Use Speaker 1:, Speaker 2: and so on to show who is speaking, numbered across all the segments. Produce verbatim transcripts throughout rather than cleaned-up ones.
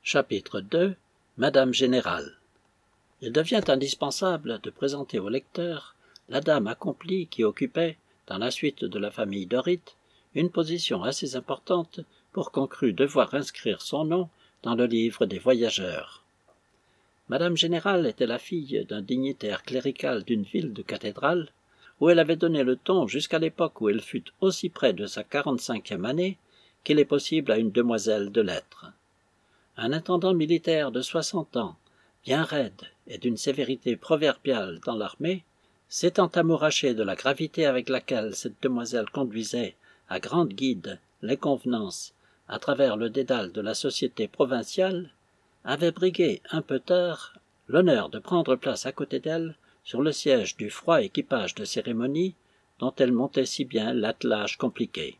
Speaker 1: Chapitre deux. Madame Générale. Il devient indispensable de présenter au lecteur la dame accomplie qui occupait, dans la suite de la famille Dorit, une position assez importante pour qu'on crût devoir inscrire son nom dans le livre des voyageurs. Madame Générale était la fille d'un dignitaire clérical d'une ville de cathédrale, où elle avait donné le ton jusqu'à l'époque où elle fut aussi près de sa quarante-cinquième année qu'il est possible à une demoiselle de l'être. Un intendant militaire de soixante ans, bien raide et d'une sévérité proverbiale dans l'armée, s'étant amouraché de la gravité avec laquelle cette demoiselle conduisait, à grande guide, les convenances à travers le dédale de la société provinciale, avait brigué un peu tard l'honneur de prendre place à côté d'elle sur le siège du froid équipage de cérémonie dont elle montait si bien l'attelage compliqué.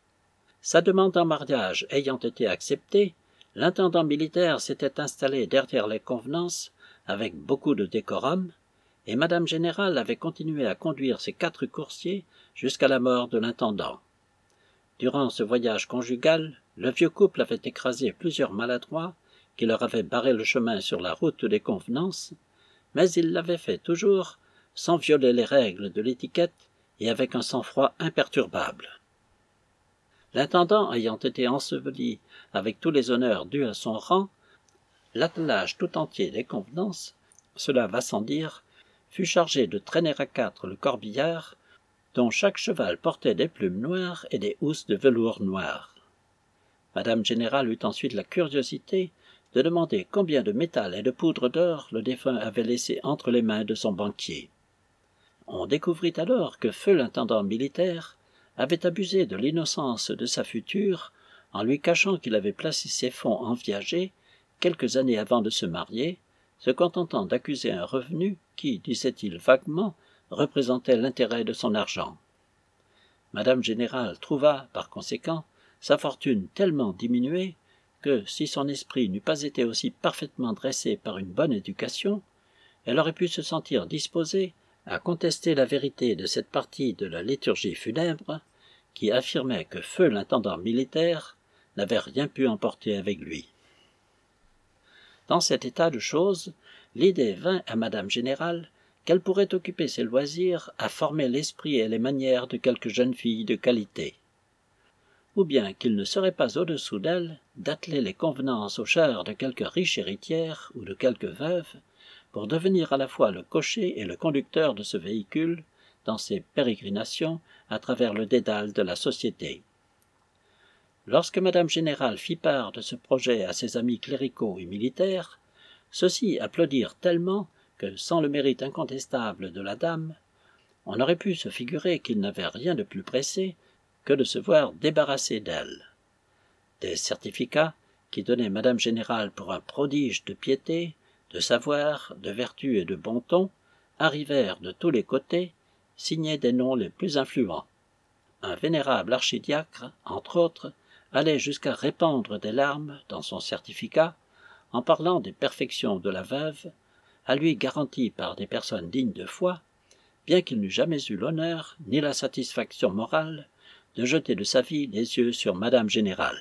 Speaker 1: Sa demande en mariage ayant été acceptée, l'intendant militaire s'était installé derrière les convenances avec beaucoup de décorum, et Madame Générale avait continué à conduire ses quatre coursiers jusqu'à la mort de l'intendant. Durant ce voyage conjugal, le vieux couple avait écrasé plusieurs maladroits qui leur avaient barré le chemin sur la route des convenances, mais il l'avait fait toujours sans violer les règles de l'étiquette et avec un sang-froid imperturbable. L'intendant ayant été enseveli avec tous les honneurs dus à son rang, l'attelage tout entier des convenances, cela va sans dire, fut chargé de traîner à quatre le corbillard, dont chaque cheval portait des plumes noires et des housses de velours noir. Madame Générale eut ensuite la curiosité de demander combien de métal et de poudre d'or le défunt avait laissé entre les mains de son banquier. On découvrit alors que feu l'intendant militaire avait abusé de l'innocence de sa future en lui cachant qu'il avait placé ses fonds en viager quelques années avant de se marier, se contentant d'accuser un revenu qui, disait-il vaguement, représentait l'intérêt de son argent. Madame Générale trouva, par conséquent, sa fortune tellement diminuée que, si son esprit n'eût pas été aussi parfaitement dressé par une bonne éducation, elle aurait pu se sentir disposée à contester la vérité de cette partie de la liturgie funèbre qui affirmait que feu l'intendant militaire n'avait rien pu emporter avec lui. Dans cet état de choses, l'idée vint à Madame Générale qu'elle pourrait occuper ses loisirs à former l'esprit et les manières de quelques jeunes filles de qualité, ou bien qu'il ne serait pas au-dessous d'elle d'atteler les convenances aux chars de quelque riche héritière ou de quelque veuve, pour devenir à la fois le cocher et le conducteur de ce véhicule dans ses pérégrinations à travers le dédale de la société. Lorsque Madame Générale fit part de ce projet à ses amis cléricaux et militaires, ceux-ci applaudirent tellement que, sans le mérite incontestable de la dame, on aurait pu se figurer qu'il n'avait rien de plus pressé que de se voir débarrassé d'elle. Des certificats, qui donnaient Madame Générale pour un prodige de piété, de savoir, de vertu et de bon ton, arrivèrent de tous les côtés, signés des noms les plus influents. Un vénérable archidiacre, entre autres, allait jusqu'à répandre des larmes dans son certificat, en parlant des perfections de la veuve, à lui garanties par des personnes dignes de foi, bien qu'il n'eût jamais eu l'honneur ni la satisfaction morale de jeter de sa vie les yeux sur Madame Générale.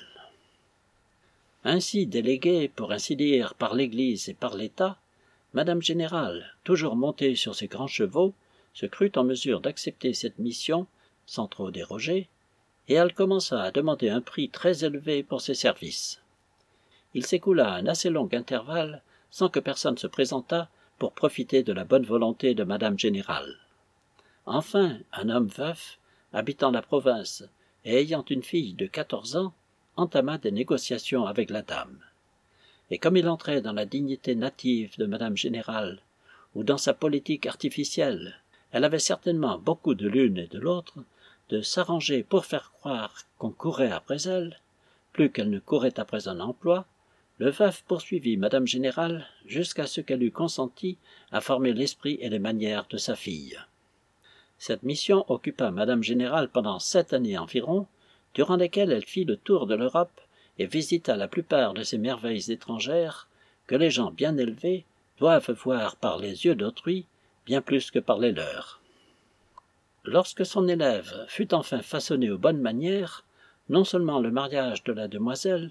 Speaker 1: Ainsi déléguée, pour ainsi dire, par l'Église et par l'État, Madame Générale, toujours montée sur ses grands chevaux, se crut en mesure d'accepter cette mission sans trop déroger, et elle commença à demander un prix très élevé pour ses services. Il s'écoula un assez long intervalle sans que personne se présentât pour profiter de la bonne volonté de Madame Générale. Enfin, un homme veuf, habitant la province et ayant une fille de quatorze ans, entama des négociations avec la dame. Et comme il entrait dans la dignité native de Madame Générale, ou dans sa politique artificielle, elle avait certainement beaucoup de l'une et de l'autre, de s'arranger pour faire croire qu'on courait après elle, plus qu'elle ne courait après un emploi, le veuf poursuivit Madame Générale jusqu'à ce qu'elle eût consenti à former l'esprit et les manières de sa fille. Cette mission occupa Madame Générale pendant sept années environ, durant lesquelles elle fit le tour de l'Europe et visita la plupart de ces merveilles étrangères que les gens bien élevés doivent voir par les yeux d'autrui bien plus que par les leurs. Lorsque son élève fut enfin façonné aux bonnes manières, non seulement le mariage de la demoiselle,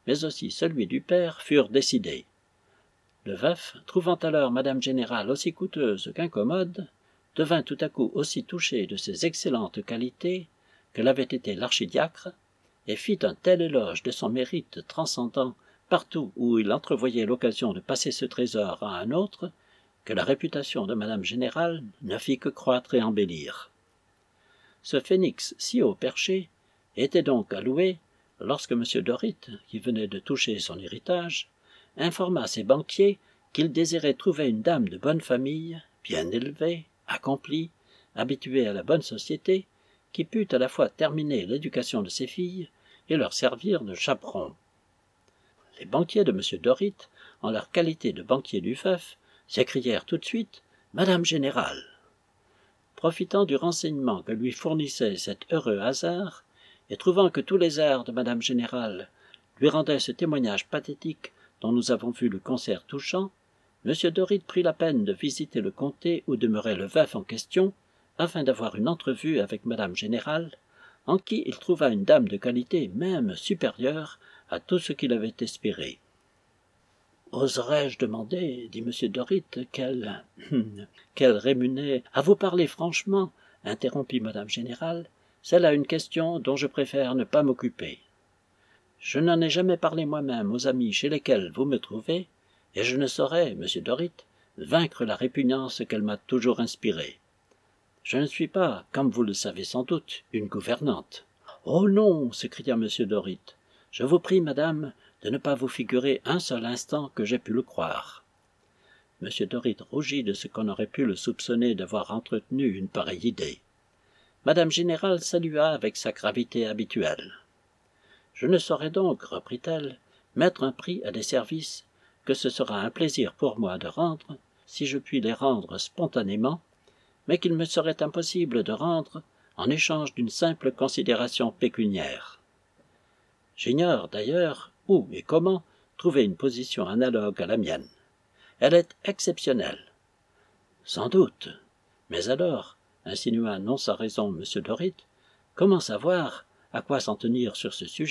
Speaker 1: mais aussi celui du père, furent décidés. Le veuf, trouvant alors madame Générale aussi coûteuse qu'incommode, devint tout à coup aussi touché de ses excellentes qualités que l'avait été l'archidiacre, et fit un tel éloge de son mérite transcendant partout où il entrevoyait l'occasion de passer ce trésor à un autre, que la réputation de madame Générale ne fit que croître et embellir. Ce phénix si haut perché était donc à louer lorsque M. Dorit, qui venait de toucher son héritage, informa ses banquiers qu'il désirait trouver une dame de bonne famille, bien élevée, accomplie, habituée à la bonne société, qui pût à la fois terminer l'éducation de ses filles et leur servir de chaperon. Les banquiers de M. Dorit, en leur qualité de banquiers du veuf, s'écrièrent tout de suite « Madame Générale ». Profitant du renseignement que lui fournissait cet heureux hasard, et trouvant que tous les airs de madame Générale lui rendaient ce témoignage pathétique dont nous avons vu le concert touchant, M. Dorit prit la peine de visiter le comté où demeurait le veuf en question, afin d'avoir une entrevue avec madame Générale, en qui il trouva une dame de qualité même supérieure à tout ce qu'il avait espéré. « Oserais-je demander, dit M. Dorit, qu'elle... qu'elle rémunère... À vous parler franchement, interrompit madame Générale, c'est là une question dont je préfère ne pas m'occuper. Je n'en ai jamais parlé moi-même aux amis chez lesquels vous me trouvez, et je ne saurais, M. Dorit, vaincre la répugnance qu'elle m'a toujours inspirée. Je ne suis pas, comme vous le savez sans doute, une gouvernante. »« Oh non !» s'écria M. Dorit. « Je vous prie, madame, de ne pas vous figurer un seul instant que j'ai pu le croire. » M. Dorit rougit de ce qu'on aurait pu le soupçonner d'avoir entretenu une pareille idée. Madame Générale salua avec sa gravité habituelle. « Je ne saurais donc, reprit-elle, mettre un prix à des services que ce sera un plaisir pour moi de rendre, si je puis les rendre spontanément, mais qu'il me serait impossible de rendre en échange d'une simple considération pécuniaire. J'ignore d'ailleurs où et comment trouver une position analogue à la mienne. Elle est exceptionnelle. »« Sans doute. Mais alors, insinua non sans raison M. Dorit, comment savoir à quoi s'en tenir sur ce sujet ? »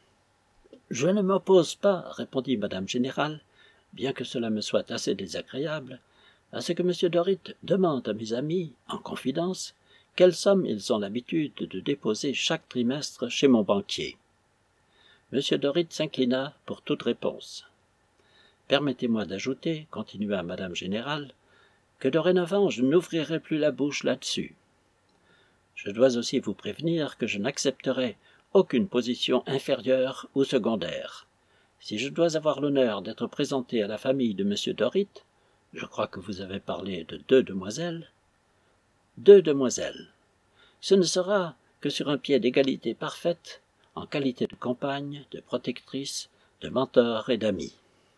Speaker 1: « Je ne m'oppose pas, répondit madame Générale, bien que cela me soit assez désagréable, à ce que M. Dorit demande à mes amis, en confidence, quelle somme ils ont l'habitude de déposer chaque trimestre chez mon banquier. M. Dorit s'inclina pour toute réponse. « Permettez-moi d'ajouter, continua madame Générale, que dorénavant je n'ouvrirai plus la bouche là-dessus. Je dois aussi vous prévenir que je n'accepterai aucune position inférieure ou secondaire. Si je dois avoir l'honneur d'être présenté à la famille de M. Dorit, je crois que vous avez parlé de deux demoiselles, deux demoiselles. Ce ne sera que sur un pied d'égalité parfaite, en qualité de compagne, de protectrice, de mentor et d'amie. »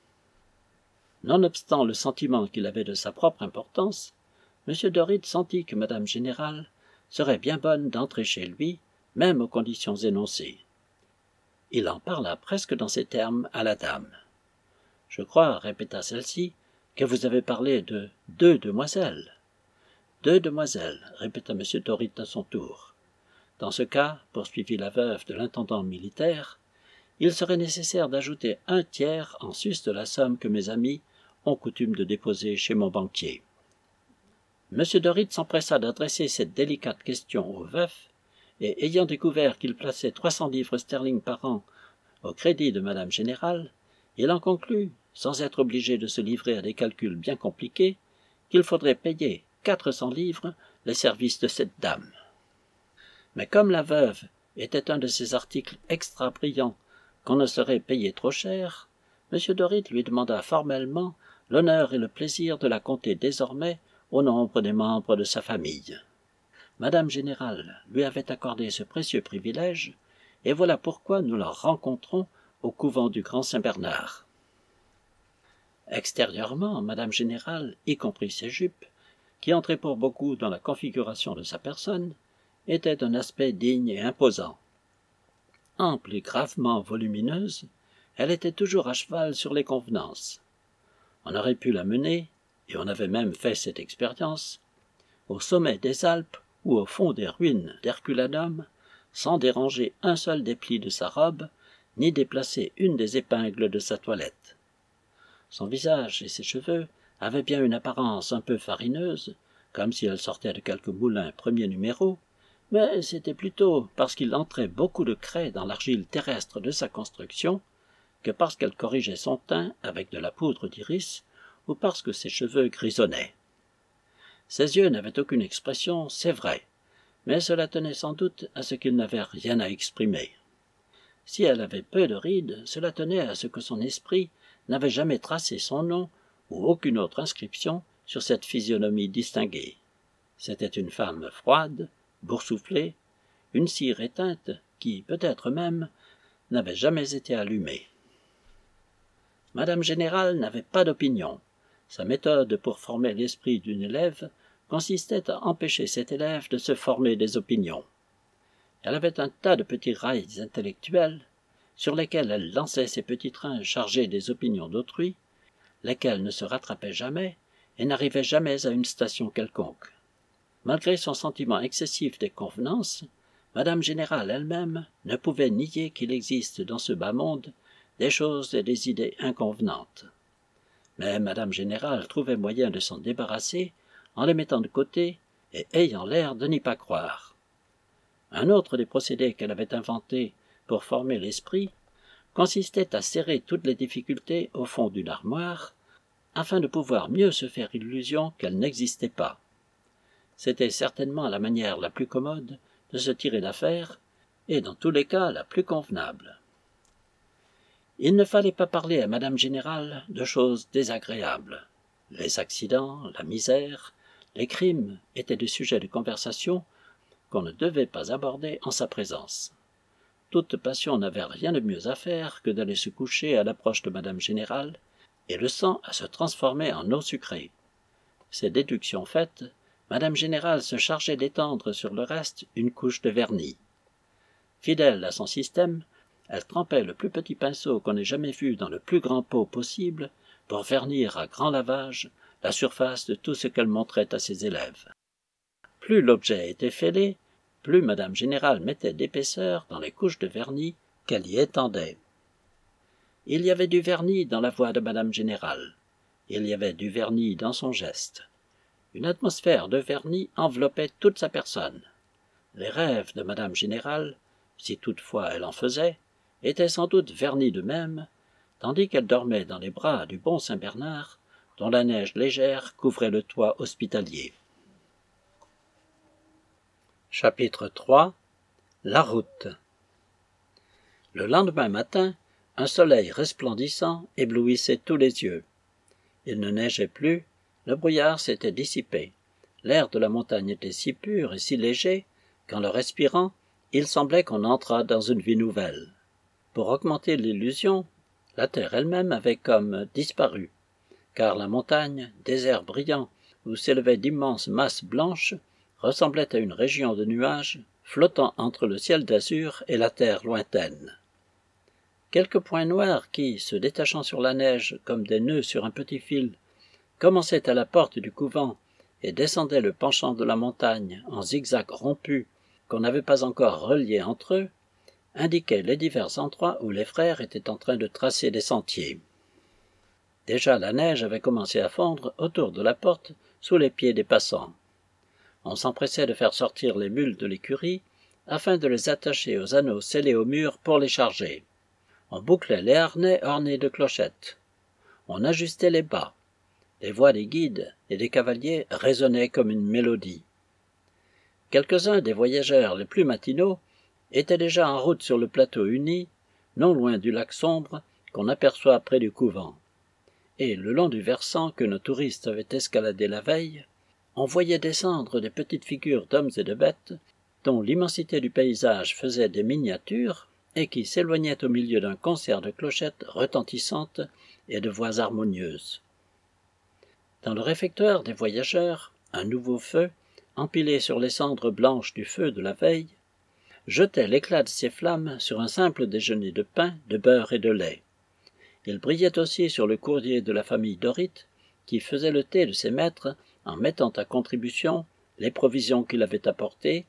Speaker 1: Nonobstant le sentiment qu'il avait de sa propre importance, M. Dorit sentit que madame Générale serait bien bonne d'entrer chez lui, même aux conditions énoncées. Il en parla presque dans ces termes à la dame. « Je crois, répéta celle-ci, que vous avez parlé de deux demoiselles. »« Deux demoiselles, répéta M. Dorit à son tour. Dans ce cas, poursuivit la veuve de l'intendant militaire, il serait nécessaire d'ajouter un tiers en sus de la somme que mes amis ont coutume de déposer chez mon banquier. » M. Dorit s'empressa d'adresser cette délicate question au veuf, et ayant découvert qu'il plaçait trois cents livres sterling par an au crédit de madame Générale, il en conclut, sans être obligé de se livrer à des calculs bien compliqués, qu'il faudrait payer quatre cents livres les services de cette dame. Mais comme la veuve était un de ces articles extra brillants qu'on ne saurait payer trop cher, M. Dorit lui demanda formellement l'honneur et le plaisir de la compter désormais au nombre des membres de sa famille. Madame Générale lui avait accordé ce précieux privilège, et voilà pourquoi nous la rencontrons au couvent du Grand Saint-Bernard. Extérieurement, Madame Générale, y compris ses jupes, qui entraient pour beaucoup dans la configuration de sa personne, était d'un aspect digne et imposant. Ample et gravement volumineuse, elle était toujours à cheval sur les convenances. On aurait pu la mener, et on avait même fait cette expérience, au sommet des Alpes ou au fond des ruines d'Herculanum, sans déranger un seul des plis de sa robe, ni déplacer une des épingles de sa toilette. Son visage et ses cheveux avaient bien une apparence un peu farineuse, comme si elle sortait de quelque moulin premier numéro, mais c'était plutôt parce qu'il entrait beaucoup de craie dans l'argile terrestre de sa construction que parce qu'elle corrigeait son teint avec de la poudre d'iris ou parce que ses cheveux grisonnaient. Ses yeux n'avaient aucune expression, c'est vrai, mais cela tenait sans doute à ce qu'ils n'avaient rien à exprimer. Si elle avait peu de rides, cela tenait à ce que son esprit n'avait jamais tracé son nom ou aucune autre inscription sur cette physionomie distinguée. C'était une femme froide, boursouflée, une cire éteinte qui, peut-être même, n'avait jamais été allumée. Madame Générale n'avait pas d'opinion. Sa méthode pour former l'esprit d'une élève consistait à empêcher cet élève de se former des opinions. Elle avait un tas de petits rails intellectuels sur lesquels elle lançait ses petits trains chargés des opinions d'autrui, lesquels ne se rattrapaient jamais et n'arrivaient jamais à une station quelconque. Malgré son sentiment excessif des convenances, Madame Générale elle-même ne pouvait nier qu'il existe dans ce bas monde des choses et des idées inconvenantes. Mais Madame Générale trouvait moyen de s'en débarrasser en les mettant de côté et ayant l'air de n'y pas croire. Un autre des procédés qu'elle avait inventés pour former l'esprit consistait à serrer toutes les difficultés au fond d'une armoire afin de pouvoir mieux se faire illusion qu'elles n'existaient pas. C'était certainement la manière la plus commode de se tirer d'affaire et dans tous les cas la plus convenable. Il ne fallait pas parler à Madame Générale de choses désagréables. Les accidents, la misère, les crimes étaient des sujets de conversation qu'on ne devait pas aborder en sa présence. Toute passion n'avait rien de mieux à faire que d'aller se coucher à l'approche de Madame Générale et le sang à se transformer en eau sucrée. Ces déductions faites, Madame Générale se chargeait d'étendre sur le reste une couche de vernis. Fidèle à son système, elle trempait le plus petit pinceau qu'on ait jamais vu dans le plus grand pot possible pour vernir à grand lavage la surface de tout ce qu'elle montrait à ses élèves. Plus l'objet était fêlé, plus Madame Générale mettait d'épaisseur dans les couches de vernis qu'elle y étendait. Il y avait du vernis dans la voix de Madame Générale. Il y avait du vernis dans son geste. Une atmosphère de vernis enveloppait toute sa personne. Les rêves de Madame Générale, si toutefois elle en faisait, étaient sans doute vernis d'eux-mêmes, tandis qu'elle dormait dans les bras du bon Saint-Bernard, dont la neige légère couvrait le toit hospitalier. Chapitre trois. La route. Le lendemain matin, un soleil resplendissant éblouissait tous les yeux. Il ne neigeait plus, le brouillard s'était dissipé. L'air de la montagne était si pur et si léger qu'en le respirant, il semblait qu'on entrât dans une vie nouvelle. Pour augmenter l'illusion, la terre elle-même avait comme disparu, car la montagne, désert brillant où s'élevaient d'immenses masses blanches, ressemblait à une région de nuages flottant entre le ciel d'azur et la terre lointaine. Quelques points noirs qui, se détachant sur la neige comme des nœuds sur un petit fil, commençaient à la porte du couvent et descendaient le penchant de la montagne en zigzags rompus qu'on n'avait pas encore reliés entre eux, indiquaient les divers endroits où les frères étaient en train de tracer des sentiers. Déjà la neige avait commencé à fondre autour de la porte sous les pieds des passants. On s'empressait de faire sortir les mules de l'écurie afin de les attacher aux anneaux scellés au mur pour les charger. On bouclait les harnais ornés de clochettes. On ajustait les bas. Les voix des guides et des cavaliers résonnaient comme une mélodie. Quelques-uns des voyageurs les plus matinaux étaient déjà en route sur le plateau uni, non loin du lac sombre qu'on aperçoit près du couvent. Et le long du versant que nos touristes avaient escaladé la veille, on voyait descendre des petites figures d'hommes et de bêtes, dont l'immensité du paysage faisait des miniatures et qui s'éloignaient au milieu d'un concert de clochettes retentissantes et de voix harmonieuses. Dans le réfectoire des voyageurs, un nouveau feu, empilé sur les cendres blanches du feu de la veille, jetait l'éclat de ses flammes sur un simple déjeuner de pain, de beurre et de lait. Il brillait aussi sur le courrier de la famille Dorit, qui faisait le thé de ses maîtres en mettant à contribution les provisions qu'il avait apportées,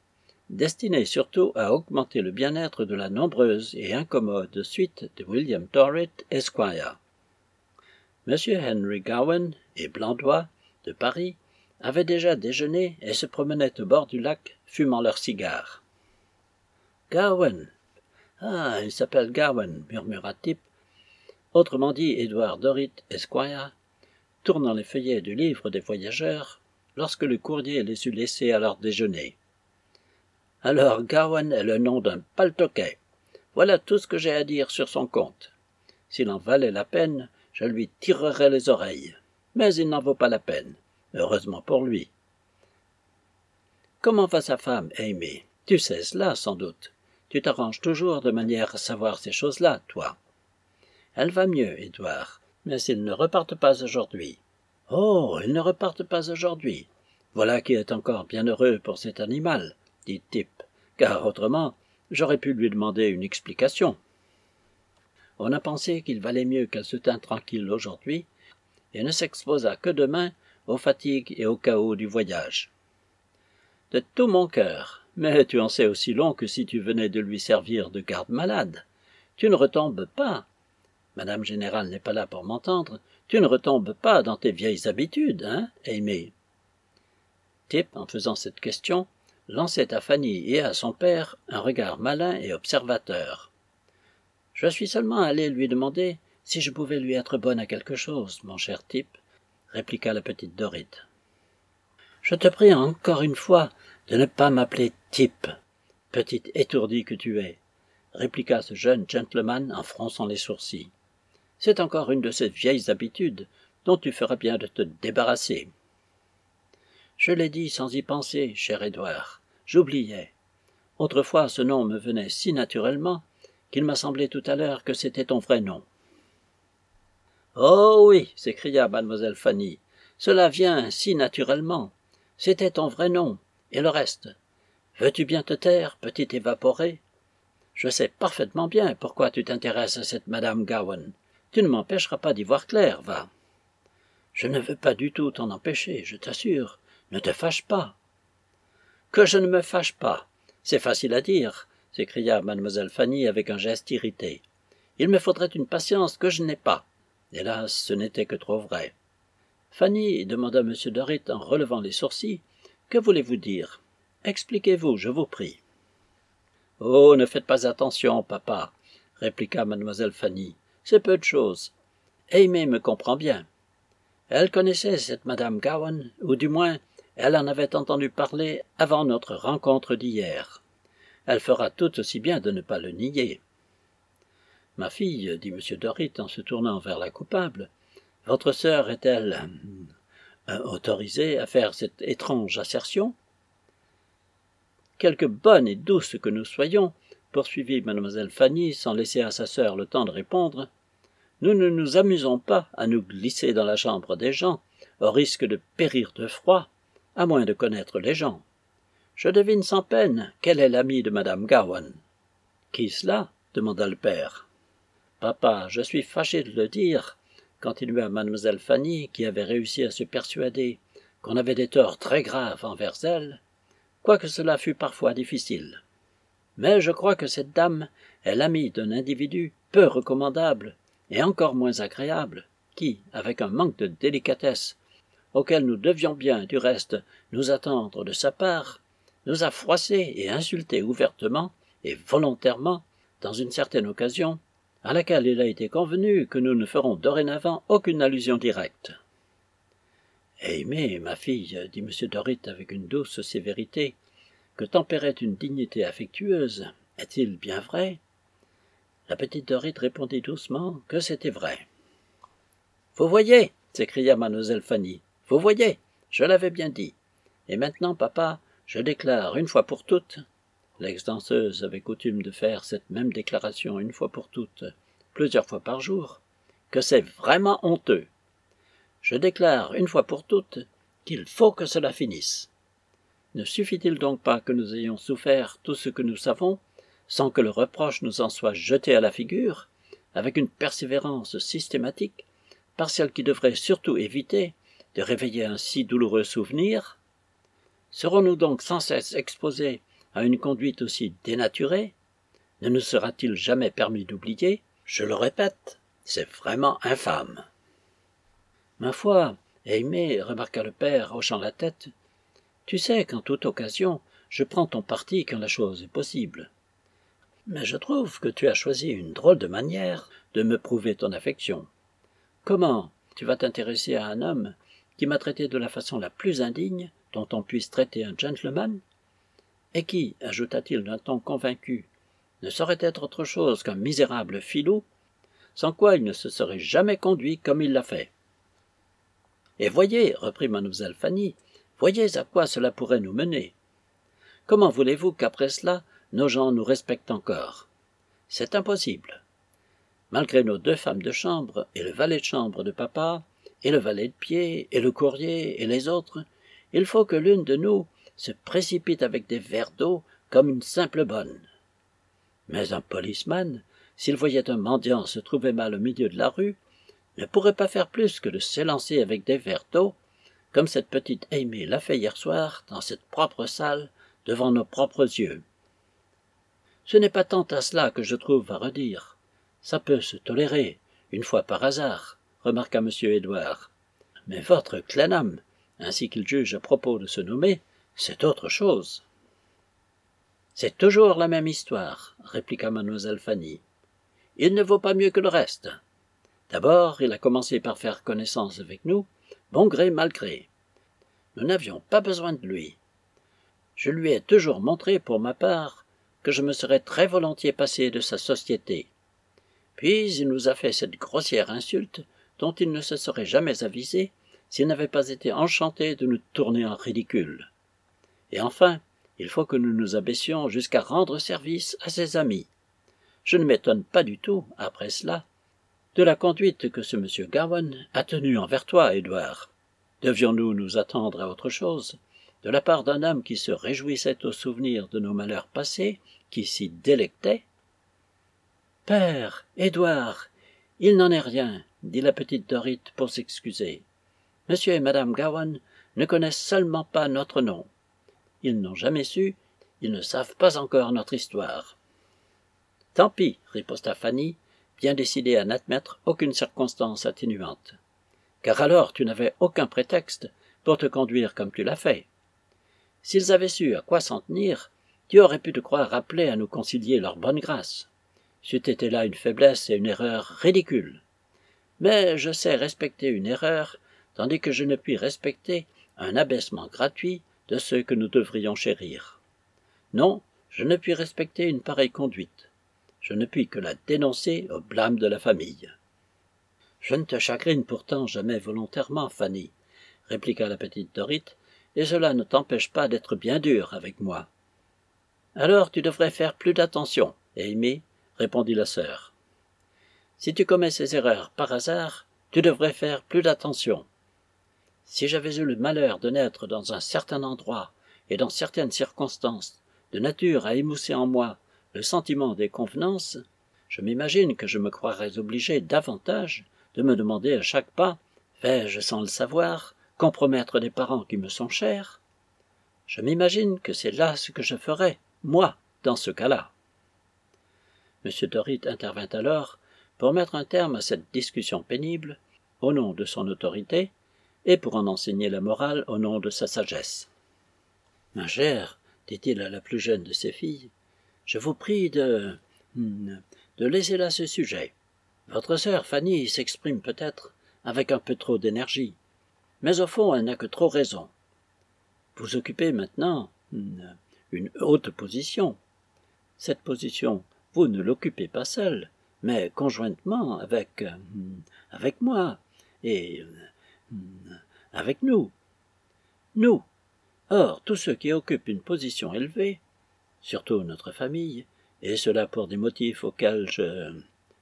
Speaker 1: destiné surtout à augmenter le bien-être de la nombreuse et incommode suite de William Dorrit, Esquire. Monsieur Henry Gowan et Blandois, de Paris, avaient déjà déjeuné et se promenaient au bord du lac, fumant leurs cigares. « Gowan. Ah, il s'appelle Gowan, murmura Tip, autrement dit Édouard Dorrit, Esquire, tournant les feuillets du livre des voyageurs, lorsque le courrier les eut laissés à leur déjeuner. « Alors Gowan est le nom d'un paltoquet. Voilà tout ce que j'ai à dire sur son compte. S'il en valait la peine, je lui tirerais les oreilles. Mais il n'en vaut pas la peine. Heureusement pour lui. Comment va sa femme, Amy? Tu sais cela, sans doute. Tu t'arranges toujours de manière à savoir ces choses-là, toi. Elle va mieux, Édouard, mais ils ne repartent pas aujourd'hui. Oh, ils ne repartent pas aujourd'hui. Voilà qui est encore bien heureux pour cet animal, dit Tip, car autrement, j'aurais pu lui demander une explication. On a pensé qu'il valait mieux qu'elle se tînt tranquille aujourd'hui et ne s'exposât que demain aux fatigues et au chaos du voyage. De tout mon cœur, mais tu en sais aussi long que si tu venais de lui servir de garde-malade. Tu ne retombes pas. Madame Générale n'est pas là pour m'entendre. Tu ne retombes pas dans tes vieilles habitudes, hein, Amy? Tip, en faisant cette question, lançait à Fanny et à son père un regard malin et observateur. Je suis seulement allé lui demander si je pouvais lui être bonne à quelque chose, mon cher Tip, répliqua la petite Dorrit. Je te prie encore une fois de ne pas m'appeler Tip, petite étourdie que tu es, répliqua ce jeune gentleman en fronçant les sourcils. C'est encore une de ces vieilles habitudes dont tu feras bien de te débarrasser. Je l'ai dit sans y penser, cher Édouard, j'oubliais. Autrefois ce nom me venait si naturellement qu'il m'a semblé tout à l'heure que c'était ton vrai nom. « Oh oui, s'écria mademoiselle Fanny, cela vient si naturellement. C'était ton vrai nom, et le reste. Veux-tu bien te taire, petit évaporé? Je sais parfaitement bien pourquoi tu t'intéresses à cette madame Gowan. Tu ne m'empêcheras pas d'y voir clair, va. Je ne veux pas du tout t'en empêcher, je t'assure. Ne te fâche pas. Que je ne me fâche pas, c'est facile à dire, s'écria mademoiselle Fanny avec un geste irrité. Il me faudrait une patience que je n'ai pas. Hélas, ce n'était que trop vrai. Fanny, demanda M. Dorrit en relevant les sourcils, que voulez-vous dire? Expliquez-vous, je vous prie. Oh, ne faites pas attention, papa, répliqua mademoiselle Fanny. C'est peu de chose. Amy me comprend bien. Elle connaissait cette madame Gowan, ou du moins, elle en avait entendu parler avant notre rencontre d'hier. Elle fera tout aussi bien de ne pas le nier. Ma fille, dit M. Dorrit en se tournant vers la coupable, votre sœur est-elle euh, autorisée à faire cette étrange assertion? Quelque bonne et douce que nous soyons, poursuivit mademoiselle Fanny sans laisser à sa sœur le temps de répondre, nous ne nous amusons pas à nous glisser dans la chambre des gens, au risque de périr de froid, à moins de connaître les gens. Je devine sans peine quelle est l'amie de madame Gowan. Qui cela? Demanda le père. Papa, je suis fâché de le dire, continua mademoiselle Fanny, qui avait réussi à se persuader qu'on avait des torts très graves envers elle, quoique cela fût parfois difficile. Mais je crois que cette dame est l'amie d'un individu peu recommandable et encore moins agréable, qui, avec un manque de délicatesse, auquel nous devions bien, du reste, nous attendre de sa part, nous a froissés et insultés ouvertement et volontairement dans une certaine occasion, à laquelle il a été convenu que nous ne ferons dorénavant aucune allusion directe. « Amy, ma fille, dit M. Dorrit avec une douce sévérité, que tempérait une dignité affectueuse, est-il bien vrai? » La petite Dorrit répondit doucement que c'était vrai. « Vous voyez, s'écria mademoiselle Fanny, vous voyez, je l'avais bien dit. Et maintenant, papa, je déclare une fois pour toutes, l'ex-danseuse avait coutume de faire cette même déclaration une fois pour toutes, plusieurs fois par jour, que c'est vraiment honteux. Je déclare une fois pour toutes qu'il faut que cela finisse. Ne suffit-il donc pas que nous ayons souffert tout ce que nous savons, sans que le reproche nous en soit jeté à la figure, avec une persévérance systématique, par celle qui devrait surtout éviter de réveiller un si douloureux souvenir? Serons-nous donc sans cesse exposés à une conduite aussi dénaturée? Ne nous sera-t-il jamais permis d'oublier? Je le répète, c'est vraiment infâme. Ma foi, Aimé, remarqua le père, hochant la tête, tu sais qu'en toute occasion, je prends ton parti quand la chose est possible. Mais je trouve que tu as choisi une drôle de manière de me prouver ton affection. Comment tu vas t'intéresser à un homme qui m'a traité de la façon la plus indigne dont on puisse traiter un gentleman, et qui, ajouta-t-il d'un ton convaincu, ne saurait être autre chose qu'un misérable filou, sans quoi il ne se serait jamais conduit comme il l'a fait. Et voyez, reprit mademoiselle Fanny, voyez à quoi cela pourrait nous mener. Comment voulez-vous qu'après cela, nos gens nous respectent encore? C'est impossible. Malgré nos deux femmes de chambre, et le valet de chambre de papa, et le valet de pied, et le courrier, et les autres, il faut que l'une de nous se précipite avec des verres d'eau comme une simple bonne. Mais un policeman, s'il voyait un mendiant se trouver mal au milieu de la rue, ne pourrait pas faire plus que de s'élancer avec des verres d'eau, comme cette petite Aimée l'a fait hier soir dans cette propre salle, devant nos propres yeux. Ce n'est pas tant à cela que je trouve à redire. Ça peut se tolérer, une fois par hasard, remarqua M. Édouard. Mais votre Clennam, ainsi qu'il juge à propos de se nommer, c'est autre chose. C'est toujours la même histoire, répliqua mademoiselle Fanny. Il ne vaut pas mieux que le reste. D'abord, il a commencé par faire connaissance avec nous, bon gré mal gré. Nous n'avions pas besoin de lui. Je lui ai toujours montré, pour ma part, que je me serais très volontiers passé de sa société. Puis il nous a fait cette grossière insulte, dont il ne se serait jamais avisé s'il n'avait pas été enchanté de nous tourner en ridicule. Et enfin, il faut que nous nous abaissions jusqu'à rendre service à ses amis. Je ne m'étonne pas du tout, après cela, de la conduite que ce M. Gowan a tenue envers toi, Édouard. Devions-nous nous attendre à autre chose, de la part d'un homme qui se réjouissait au souvenir de nos malheurs passés, qui s'y délectait? Père, Édouard, il n'en est rien, dit la petite Dorrit pour s'excuser. Monsieur et madame Gowan ne connaissent seulement pas notre nom. Ils n'ont jamais su, ils ne savent pas encore notre histoire. Tant pis, riposta Fanny, bien décidée à n'admettre aucune circonstance atténuante. Car alors tu n'avais aucun prétexte pour te conduire comme tu l'as fait. S'ils avaient su à quoi s'en tenir, tu aurais pu te croire appelé à nous concilier leur bonne grâce. C'eût été là une faiblesse et une erreur ridicules. Mais je sais respecter une erreur, tandis que je ne puis respecter un abaissement gratuit de ceux que nous devrions chérir. Non, je ne puis respecter une pareille conduite. Je ne puis que la dénoncer au blâme de la famille. Je ne te chagrine pourtant jamais volontairement, Fanny, répliqua la petite Dorrit, et cela ne t'empêche pas d'être bien dur avec moi. Alors tu devrais faire plus d'attention, Amy, répondit la sœur. Si tu commets ces erreurs par hasard, tu devrais faire plus d'attention. Si j'avais eu le malheur de naître dans un certain endroit et dans certaines circonstances, de nature à émousser en moi le sentiment des convenances, je m'imagine que je me croirais obligé davantage de me demander à chaque pas « vais-je, sans le savoir, compromettre des parents qui me sont chers ?» Je m'imagine que c'est là ce que je ferais, moi, dans ce cas-là. M. Dorrit intervint alors pour mettre un terme à cette discussion pénible, au nom de son autorité, et pour en enseigner la morale au nom de sa sagesse. « Ma chère, dit-il à la plus jeune de ses filles, je vous prie de... de laisser là ce sujet. Votre sœur Fanny s'exprime peut-être avec un peu trop d'énergie, mais au fond elle n'a que trop raison. Vous occupez maintenant une, une haute position. Cette position, vous ne l'occupez pas seule, mais conjointement avec, avec moi et avec nous. Nous. Or, tous ceux qui occupent une position élevée, surtout notre famille, et cela pour des motifs auxquels je,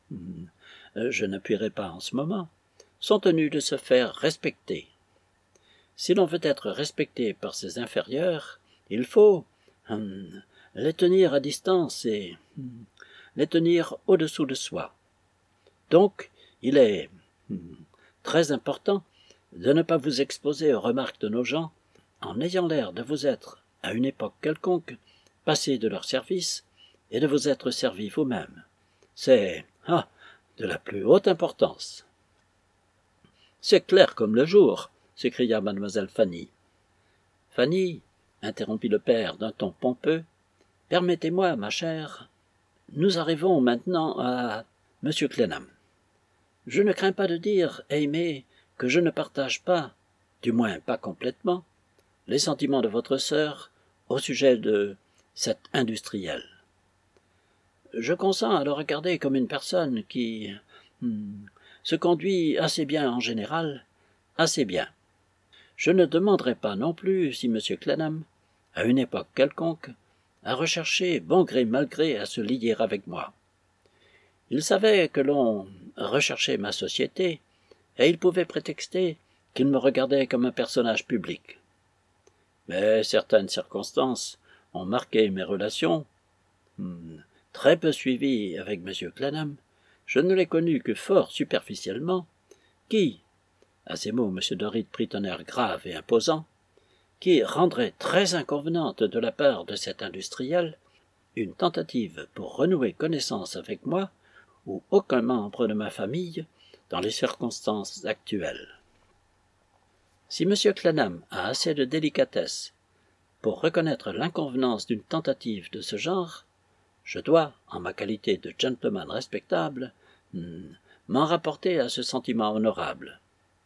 Speaker 1: je n'appuierai pas en ce moment, sont tenus de se faire respecter. Si l'on veut être respecté par ses inférieurs, il faut hum, les tenir à distance et hum, les tenir au-dessous de soi. Donc, il est hum, très important de ne pas vous exposer aux remarques de nos gens en ayant l'air de vous être, à une époque quelconque, passer de leur service et de vous être servi vous-même. C'est, ah, de la plus haute importance. »« C'est clair comme le jour, » s'écria mademoiselle Fanny. « Fanny, » interrompit le père d'un ton pompeux, « permettez-moi, ma chère, nous arrivons maintenant à Monsieur Clennam. Je ne crains pas de dire, Aimée, que je ne partage pas, du moins pas complètement, les sentiments de votre sœur au sujet de cet industriel. Je consens à le regarder comme une personne qui hmm, se conduit assez bien en général, assez bien. Je ne demanderai pas non plus si M. Clennam, à une époque quelconque, a recherché bon gré mal gré à se lier avec moi. Il savait que l'on recherchait ma société, et il pouvait prétexter qu'il me regardait comme un personnage public. Mais certaines circonstances ont marqué mes relations, hmm, très peu suivies avec M. Clennam. Je ne l'ai connu que fort superficiellement, qui, à ces mots M. Dorrit prit un air grave et imposant, qui rendrait très inconvenante de la part de cet industriel une tentative pour renouer connaissance avec moi ou aucun membre de ma famille dans les circonstances actuelles. Si M. Clennam a assez de délicatesse pour reconnaître l'inconvenance d'une tentative de ce genre, je dois, en ma qualité de gentleman respectable, m'en rapporter à ce sentiment honorable.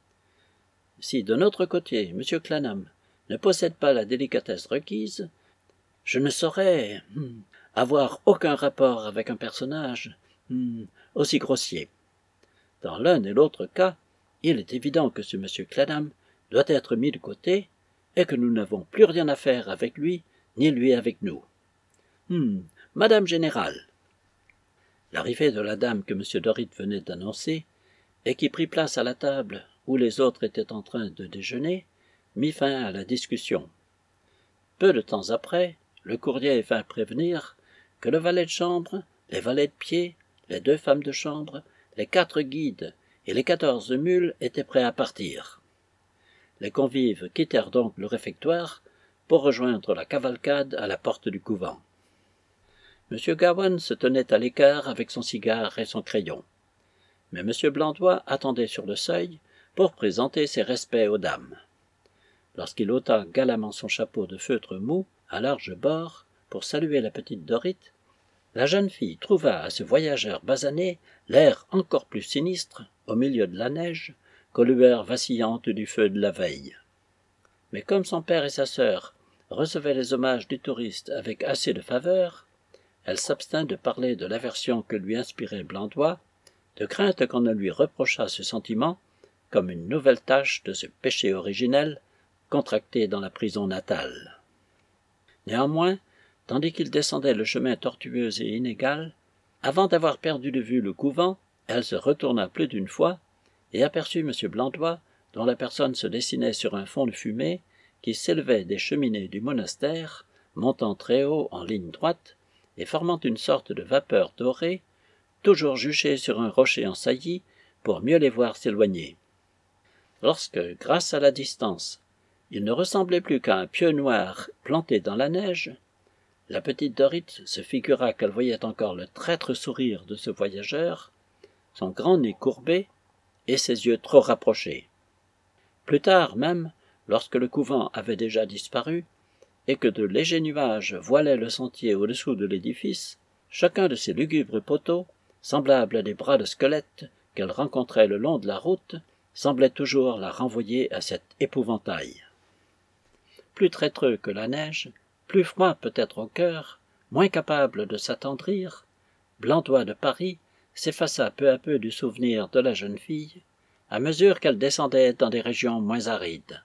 Speaker 1: Si de notre côté M. Clennam ne possède pas la délicatesse requise, je ne saurais hmm, avoir aucun rapport avec un personnage hmm, aussi grossier. Dans l'un et l'autre cas, il est évident que ce M. Clennam doit être mis de côté et que nous n'avons plus rien à faire avec lui, ni lui avec nous. Hmm, Madame Générale. L'arrivée de la dame que M. Dorrit venait d'annoncer, et qui prit place à la table où les autres étaient en train de déjeuner, mit fin à la discussion. Peu de temps après, le courrier vint prévenir que le valet de chambre, les valets de pied, les deux femmes de chambre, les quatre guides et les quatorze mules étaient prêts à partir. Les convives quittèrent donc le réfectoire pour rejoindre la cavalcade à la porte du couvent. M. Gowan se tenait à l'écart avec son cigare et son crayon, mais M. Blandois attendait sur le seuil pour présenter ses respects aux dames. Lorsqu'il ôta galamment son chapeau de feutre mou à large bord pour saluer la petite Dorrit, la jeune fille trouva à ce voyageur basané l'air encore plus sinistre, au milieu de la neige, qu'aux lueurs vacillantes du feu de la veille. Mais comme son père et sa sœur recevaient les hommages du touriste avec assez de faveur, elle s'abstint de parler de l'aversion que lui inspirait Blandois, de crainte qu'on ne lui reprochât ce sentiment comme une nouvelle tâche de ce péché originel contracté dans la prison natale. Néanmoins, tandis qu'il descendait le chemin tortueux et inégal, avant d'avoir perdu de vue le couvent, elle se retourna plus d'une fois et aperçut M. Blandois, dont la personne se dessinait sur un fond de fumée qui s'élevait des cheminées du monastère, montant très haut en ligne droite et formant une sorte de vapeur dorée, toujours juchée sur un rocher en saillie pour mieux les voir s'éloigner. Lorsque, grâce à la distance, il ne ressemblait plus qu'à un pieu noir planté dans la neige, la petite Dorrit se figura qu'elle voyait encore le traître sourire de ce voyageur, son grand nez courbé et ses yeux trop rapprochés. Plus tard même, lorsque le couvent avait déjà disparu, et que de légers nuages voilaient le sentier au-dessous de l'édifice, chacun de ces lugubres poteaux, semblables à des bras de squelette qu'elle rencontrait le long de la route, semblait toujours la renvoyer à cet épouvantail. Plus traîtreux que la neige, plus froid peut-être au cœur, moins capable de s'attendrir, Blandois de Paris s'effaça peu à peu du souvenir de la jeune fille, à mesure qu'elle descendait dans des régions moins arides.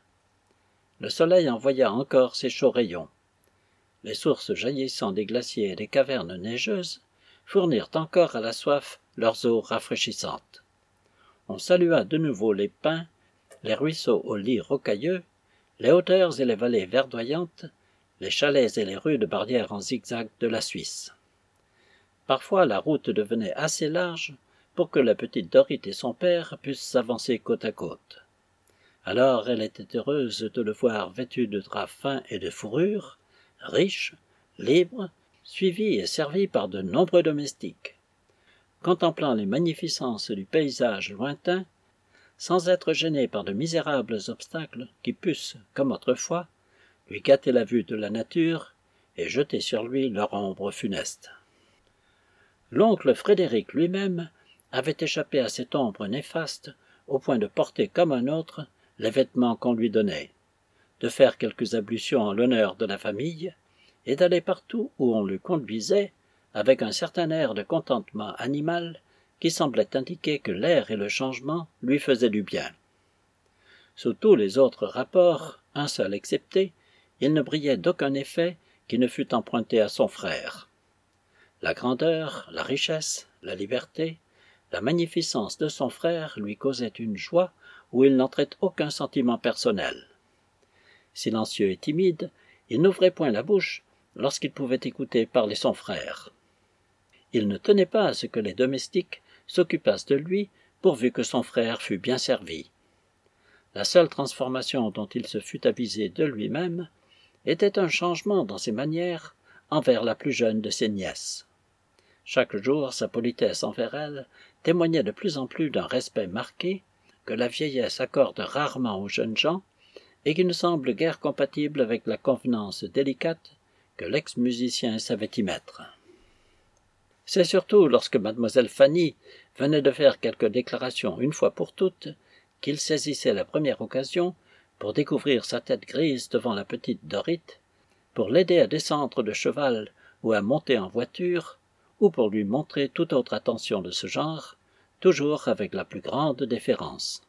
Speaker 1: Le soleil envoya encore ses chauds rayons. Les sources jaillissant des glaciers et des cavernes neigeuses fournirent encore à la soif leurs eaux rafraîchissantes. On salua de nouveau les pins, les ruisseaux aux lits rocailleux, les hauteurs et les vallées verdoyantes, les chalets et les rudes barrières en zigzag de la Suisse. Parfois la route devenait assez large pour que la petite Dorrit et son père pussent s'avancer côte à côte. Alors elle était heureuse de le voir vêtu de draps fins et de fourrures, riche, libre, suivi et servi par de nombreux domestiques. Contemplant les magnificences du paysage lointain, sans être gêné par de misérables obstacles qui pussent, comme autrefois, lui gâter la vue de la nature et jeter sur lui leur ombre funeste. L'oncle Frédéric lui-même avait échappé à cette ombre néfaste au point de porter comme un autre les vêtements qu'on lui donnait, de faire quelques ablutions en l'honneur de la famille, et d'aller partout où on le conduisait avec un certain air de contentement animal qui semblait indiquer que l'air et le changement lui faisaient du bien. Sous tous les autres rapports, un seul excepté, il ne brillait d'aucun effet qui ne fût emprunté à son frère. La grandeur, la richesse, la liberté, la magnificence de son frère lui causaient une joie où il n'entrait aucun sentiment personnel. Silencieux et timide, il n'ouvrait point la bouche lorsqu'il pouvait écouter parler son frère. Il ne tenait pas à ce que les domestiques s'occupassent de lui pourvu que son frère fût bien servi. La seule transformation dont il se fût avisé de lui-même était un changement dans ses manières envers la plus jeune de ses nièces. Chaque jour, sa politesse envers elle témoignait de plus en plus d'un respect marqué que la vieillesse accorde rarement aux jeunes gens et qui ne semble guère compatible avec la convenance délicate que l'ex-musicien savait y mettre. C'est surtout lorsque mademoiselle Fanny venait de faire quelques déclarations une fois pour toutes qu'il saisissait la première occasion pour découvrir sa tête grise devant la petite Dorite, pour l'aider à descendre de cheval ou à monter en voiture, ou pour lui montrer toute autre attention de ce genre, toujours avec la plus grande déférence.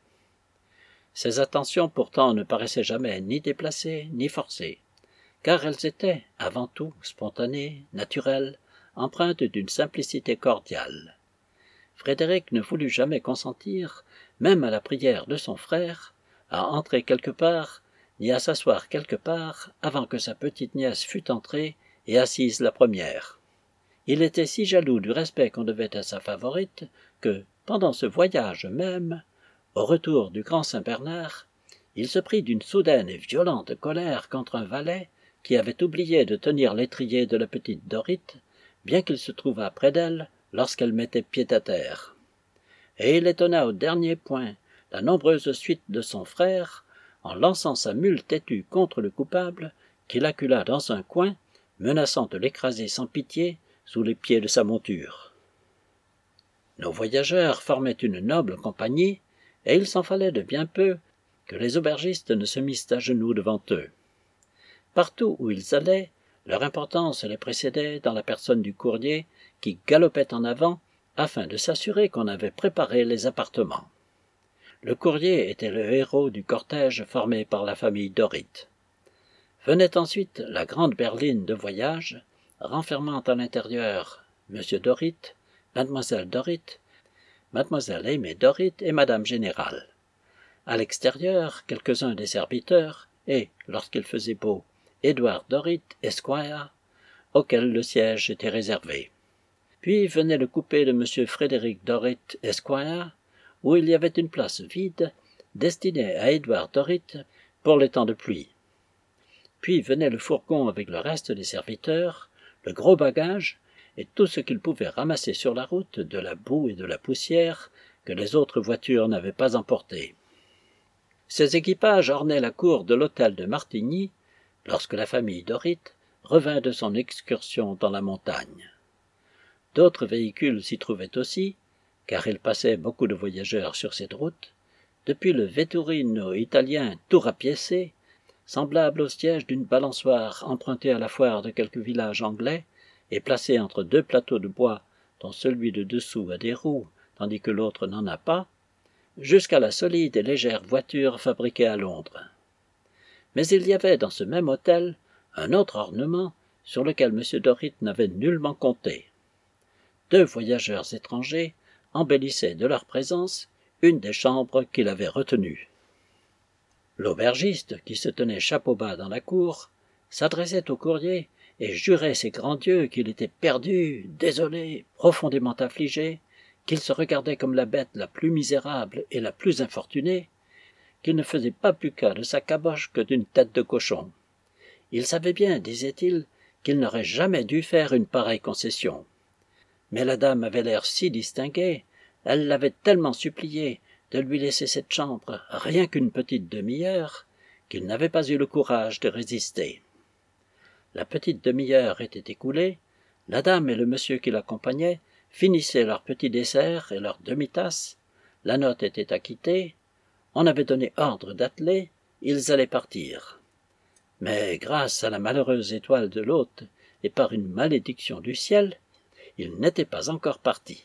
Speaker 1: Ces attentions pourtant ne paraissaient jamais ni déplacées ni forcées, car elles étaient, avant tout, spontanées, naturelles, empreintes d'une simplicité cordiale. Frédéric ne voulut jamais consentir, même à la prière de son frère, à entrer quelque part, ni à s'asseoir quelque part, avant que sa petite nièce fût entrée et assise la première. Il était si jaloux du respect qu'on devait à sa favorite, que, pendant ce voyage même, au retour du Grand Saint-Bernard, il se prit d'une soudaine et violente colère contre un valet qui avait oublié de tenir l'étrier de la petite Dorite, bien qu'il se trouvât près d'elle lorsqu'elle mettait pied à terre. Et il étonna au dernier point la nombreuse suite de son frère, en lançant sa mule têtue contre le coupable, qu'il accula dans un coin, menaçant de l'écraser sans pitié sous les pieds de sa monture. Nos voyageurs formaient une noble compagnie, et il s'en fallait de bien peu que les aubergistes ne se missent à genoux devant eux. Partout où ils allaient, leur importance les précédait dans la personne du courrier qui galopait en avant afin de s'assurer qu'on avait préparé les appartements. Le courrier était le héros du cortège formé par la famille Dorite. Venait ensuite la grande berline de voyage, renfermant à l'intérieur Monsieur Dorite, Mademoiselle Dorite, Mademoiselle Aimée Dorite et Madame Générale. À l'extérieur, quelques-uns des serviteurs et, lorsqu'il faisait beau, Édouard Dorite, Esquire, auquel le siège était réservé. Puis venait le coupé de Monsieur Frédéric Dorite, Esquire, où il y avait une place vide, destinée à Édouard Dorite pour les temps de pluie. Puis venait le fourgon avec le reste des serviteurs, le gros bagage, et tout ce qu'ils pouvaient ramasser sur la route, de la boue et de la poussière, que les autres voitures n'avaient pas emporté. Ces équipages ornaient la cour de l'hôtel de Martigny, lorsque la famille Dorite revint de son excursion dans la montagne. D'autres véhicules s'y trouvaient aussi, car il passait beaucoup de voyageurs sur cette route, depuis le Vetturino italien tout rapiécé, semblable au siège d'une balançoire empruntée à la foire de quelque village anglais et placé entre deux plateaux de bois dont celui de dessous a des roues tandis que l'autre n'en a pas, jusqu'à la solide et légère voiture fabriquée à Londres. Mais il y avait dans ce même hôtel un autre ornement sur lequel M. Dorite n'avait nullement compté. Deux voyageurs étrangers embellissaient de leur présence une des chambres qu'il avait retenues. L'aubergiste, qui se tenait chapeau bas dans la cour, s'adressait au courrier et jurait ses grands dieux qu'il était perdu, désolé, profondément affligé, qu'il se regardait comme la bête la plus misérable et la plus infortunée, qu'il ne faisait pas plus cas de sa caboche que d'une tête de cochon. Il savait bien, disait-il, qu'il n'aurait jamais dû faire une pareille concession. Mais la dame avait l'air si distingué, elle l'avait tellement supplié de lui laisser cette chambre rien qu'une petite demi-heure, qu'il n'avait pas eu le courage de résister. La petite demi-heure était écoulée, la dame et le monsieur qui l'accompagnaient finissaient leur petit dessert et leur demi-tasse, la note était acquittée, on avait donné ordre d'atteler, ils allaient partir. Mais grâce à la malheureuse étoile de l'hôte et par une malédiction du ciel, ils n'étaient pas encore partis.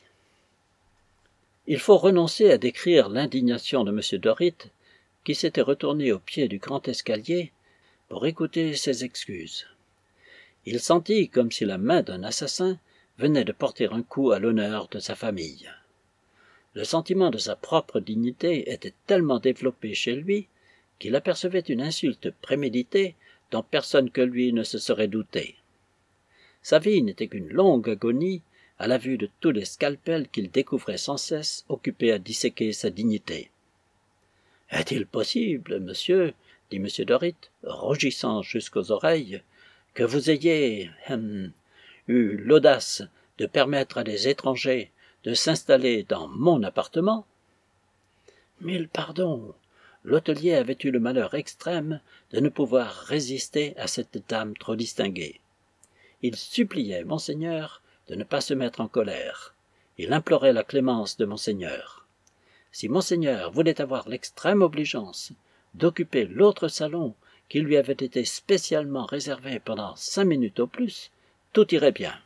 Speaker 1: Il faut renoncer à décrire l'indignation de M. Dorit, qui s'était retourné au pied du grand escalier pour écouter ses excuses. Il sentit comme si la main d'un assassin venait de porter un coup à l'honneur de sa famille. Le sentiment de sa propre dignité était tellement développé chez lui qu'il apercevait une insulte préméditée dont personne que lui ne se serait douté. Sa vie n'était qu'une longue agonie à la vue de tous les scalpels qu'il découvrait sans cesse occupés à disséquer sa dignité. « Est-il possible, monsieur, dit M. Dorit, rougissant jusqu'aux oreilles, que vous ayez hum, eu l'audace de permettre à des étrangers de s'installer dans mon appartement ?»« Mille pardons. L'hôtelier avait eu le malheur extrême de ne pouvoir résister à cette dame trop distinguée. Il suppliait monseigneur de ne pas se mettre en colère. Il implorait la clémence de monseigneur. Si monseigneur voulait avoir l'extrême obligeance d'occuper l'autre salon qui lui avait été spécialement réservé pendant cinq minutes au plus, tout irait bien.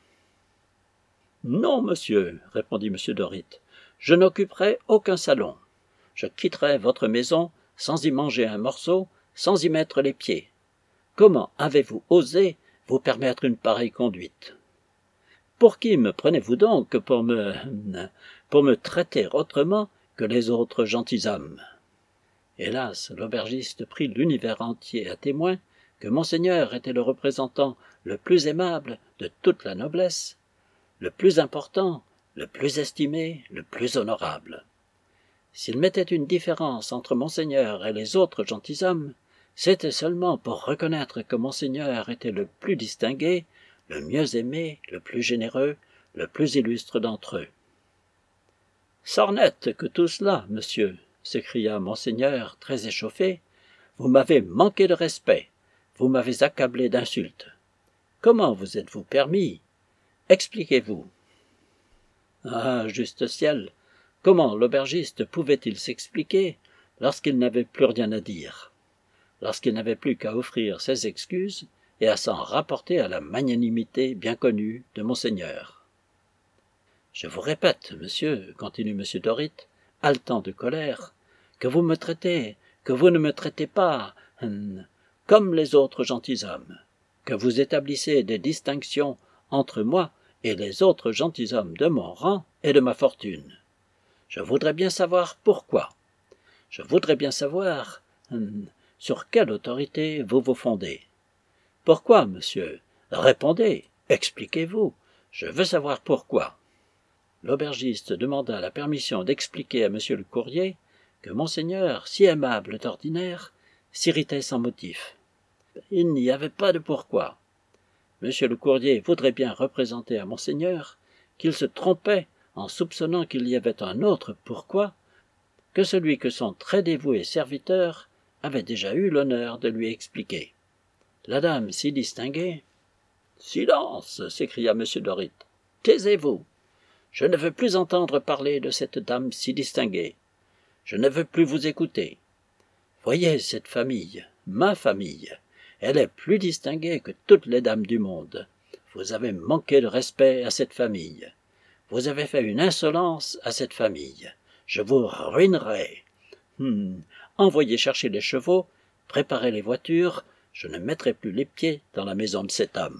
Speaker 1: « Non, monsieur, répondit M. Dorit, je n'occuperai aucun salon. Je quitterai votre maison sans y manger un morceau, sans y mettre les pieds. Comment avez-vous osé vous permettre une pareille conduite? Pour qui me prenez-vous donc pour me... pour me traiter autrement que les autres gentilshommes ?» Hélas, l'aubergiste prit l'univers entier à témoin que monseigneur était le représentant le plus aimable de toute la noblesse, le plus important, le plus estimé, le plus honorable. S'il mettait une différence entre monseigneur et les autres gentilshommes, c'était seulement pour reconnaître que monseigneur était le plus distingué, le mieux aimé, le plus généreux, le plus illustre d'entre eux. « Sornette que tout cela, monsieur !» s'écria monseigneur, très échauffé, « vous m'avez manqué de respect, vous m'avez accablé d'insultes. Comment vous êtes-vous permis? Expliquez-vous. » Ah, juste ciel! Comment l'aubergiste pouvait-il s'expliquer lorsqu'il n'avait plus rien à dire, lorsqu'il n'avait plus qu'à offrir ses excuses et à s'en rapporter à la magnanimité bien connue de monseigneur. « Je vous répète, monsieur, continue M. Dorit, haletant de colère, que vous me traitez, que vous ne me traitez pas, hum, comme les autres gentilshommes, que vous établissez des distinctions entre moi et les autres gentilshommes de mon rang et de ma fortune. Je voudrais bien savoir pourquoi. Je voudrais bien savoir hum, sur quelle autorité vous vous fondez. Pourquoi, monsieur? Répondez, expliquez-vous. Je veux savoir pourquoi. » L'aubergiste demanda la permission d'expliquer à monsieur le courrier que monseigneur, si aimable d'ordinaire, s'irritait sans motif. Il n'y avait pas de pourquoi. Monsieur le courrier voudrait bien représenter à monseigneur qu'il se trompait en soupçonnant qu'il y avait un autre pourquoi que celui que son très dévoué serviteur avait déjà eu l'honneur de lui expliquer. La dame si distinguée... « Silence !» s'écria M. Dorit. « Taisez-vous. Je ne veux plus entendre parler de cette dame si distinguée. Je ne veux plus vous écouter. Voyez cette famille, ma famille. Elle est plus distinguée que toutes les dames du monde. Vous avez manqué de respect à cette famille. Vous avez fait une insolence à cette famille. Je vous ruinerai. Hum, envoyez chercher les chevaux, préparez les voitures, je ne mettrai plus les pieds dans la maison de cet homme. »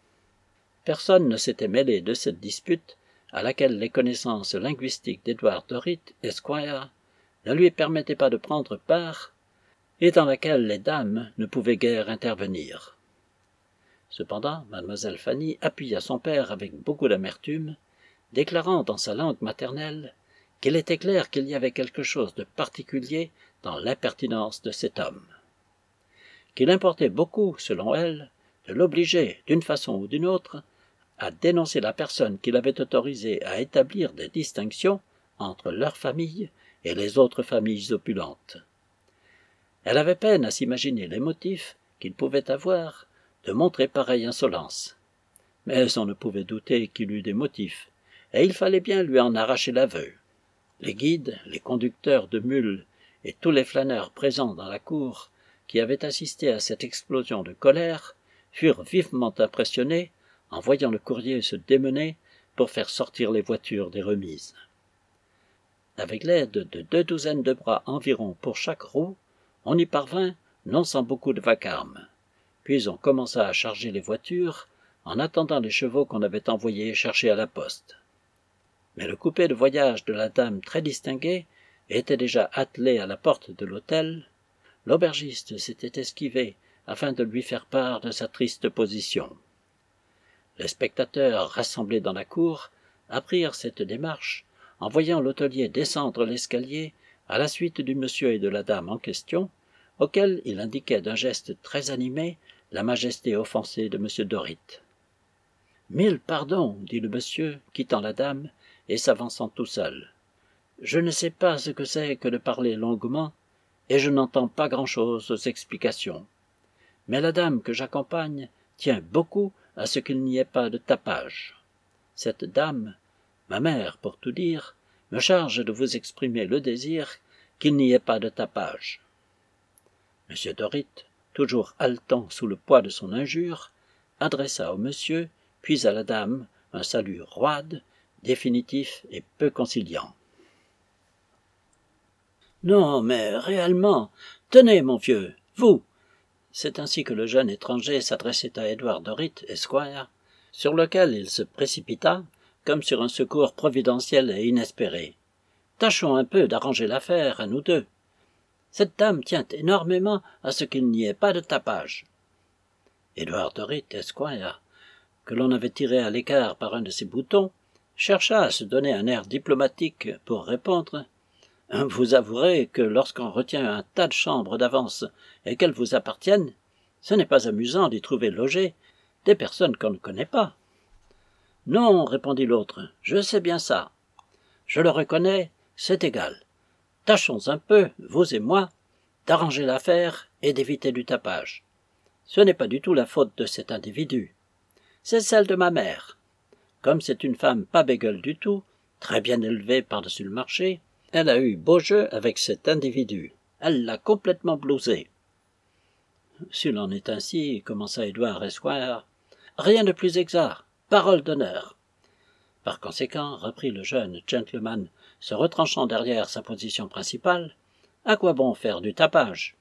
Speaker 1: Personne ne s'était mêlé de cette dispute à laquelle les connaissances linguistiques d'Édouard Dorit, Esquire, ne lui permettaient pas de prendre part, et dans laquelle les dames ne pouvaient guère intervenir. Cependant, mademoiselle Fanny appuya son père avec beaucoup d'amertume, déclarant dans sa langue maternelle qu'il était clair qu'il y avait quelque chose de particulier dans l'impertinence de cet homme, qu'il importait beaucoup, selon elle, de l'obliger, d'une façon ou d'une autre, à dénoncer la personne qui l'avait autorisé à établir des distinctions entre leur famille et les autres familles opulentes. Elle avait peine à s'imaginer les motifs qu'il pouvait avoir de montrer pareille insolence. Mais on ne pouvait douter qu'il eût des motifs, et il fallait bien lui en arracher l'aveu. Les guides, les conducteurs de mules et tous les flâneurs présents dans la cour, qui avaient assisté à cette explosion de colère, furent vivement impressionnés en voyant le courrier se démener pour faire sortir les voitures des remises. Avec l'aide de deux douzaines de bras environ pour chaque roue, on y parvint non sans beaucoup de vacarme. Puis on commença à charger les voitures en attendant les chevaux qu'on avait envoyés chercher à la poste. Mais le coupé de voyage de la dame très distinguée était déjà attelé à la porte de l'hôtel. L'aubergiste s'était esquivé afin de lui faire part de sa triste position. Les spectateurs rassemblés dans la cour apprirent cette démarche en voyant l'hôtelier descendre l'escalier à la suite du monsieur et de la dame en question, auquel il indiquait d'un geste très animé la majesté offensée de M. Dorit. « Mille pardons, dit le monsieur, quittant la dame et s'avançant tout seul. Je ne sais pas ce que c'est que de parler longuement, et je n'entends pas grand-chose aux explications. Mais la dame que j'accompagne tient beaucoup à ce qu'il n'y ait pas de tapage. Cette dame, ma mère pour tout dire, me charge de vous exprimer le désir qu'il n'y ait pas de tapage. » M. Dorit, toujours haletant sous le poids de son injure, adressa au monsieur, puis à la dame, un salut roide, définitif et peu conciliant. « Non, mais réellement, tenez, mon vieux, vous !» C'est ainsi que le jeune étranger s'adressait à Édouard Dorit, esquire, sur lequel il se précipita, comme sur un secours providentiel et inespéré. « Tâchons un peu d'arranger l'affaire, à nous deux. Cette dame tient énormément à ce qu'il n'y ait pas de tapage. » Édouard Dorit, esquire, que l'on avait tiré à l'écart par un de ses boutons, chercha à se donner un air diplomatique pour répondre. « Vous avouerez que lorsqu'on retient un tas de chambres d'avance et qu'elles vous appartiennent, ce n'est pas amusant d'y trouver logé des personnes qu'on ne connaît pas. »« Non, répondit l'autre, je sais bien ça. Je le reconnais, c'est égal. Tâchons un peu, vous et moi, d'arranger l'affaire et d'éviter du tapage. Ce n'est pas du tout la faute de cet individu. C'est celle de ma mère. Comme c'est une femme pas bégueule du tout, très bien élevée par-dessus le marché, elle a eu beau jeu avec cet individu. Elle l'a complètement blousé. »« S'il en est ainsi, commença Édouard Esquire, rien de plus exact, parole d'honneur. » Par conséquent, reprit le jeune gentleman, se retranchant derrière sa position principale, à quoi bon faire du tapage?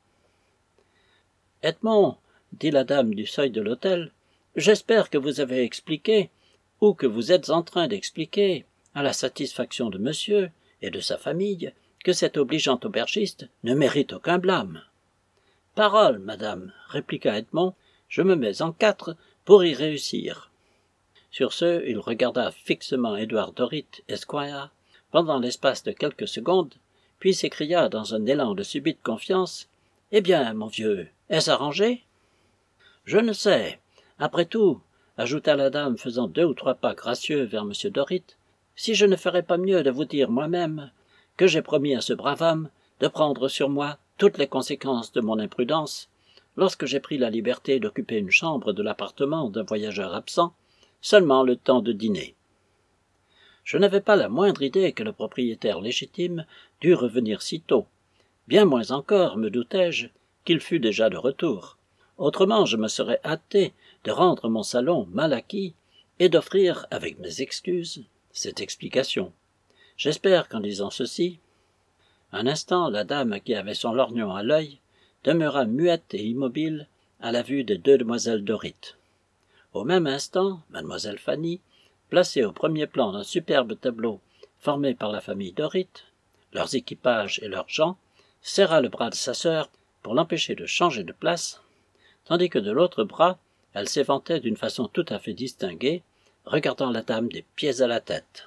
Speaker 1: « Edmond, dit la dame du seuil de l'hôtel, j'espère que vous avez expliqué, ou que vous êtes en train d'expliquer, à la satisfaction de monsieur et de sa famille, que cet obligeant aubergiste ne mérite aucun blâme. »« Parole, madame, répliqua Edmond, je me mets en quatre pour y réussir. » Sur ce, il regarda fixement Édouard Dorit, esquire, pendant l'espace de quelques secondes, puis s'écria dans un élan de subite confiance. « Eh bien, mon vieux, est-ce arrangé? »« Je ne sais. Après tout, ajouta la dame faisant deux ou trois pas gracieux vers M. Dorit, si je ne ferais pas mieux de vous dire moi-même que j'ai promis à ce brave homme de prendre sur moi toutes les conséquences de mon imprudence lorsque j'ai pris la liberté d'occuper une chambre de l'appartement d'un voyageur absent, seulement le temps de dîner. Je n'avais pas la moindre idée que le propriétaire légitime dût revenir si tôt. Bien moins encore, me doutais-je, qu'il fût déjà de retour. Autrement, je me serais hâté de rendre mon salon mal acquis et d'offrir, avec mes excuses, cette explication. J'espère qu'en disant ceci, un instant, la dame qui avait son lorgnon à l'œil demeura muette et immobile à la vue des deux demoiselles Dorit. Au même instant, mademoiselle Fanny, placée au premier plan d'un superbe tableau formé par la famille Dorit, leurs équipages et leurs gens, serra le bras de sa sœur pour l'empêcher de changer de place, tandis que de l'autre bras, elle s'éventait d'une façon tout à fait distinguée, regardant la dame des pieds à la tête.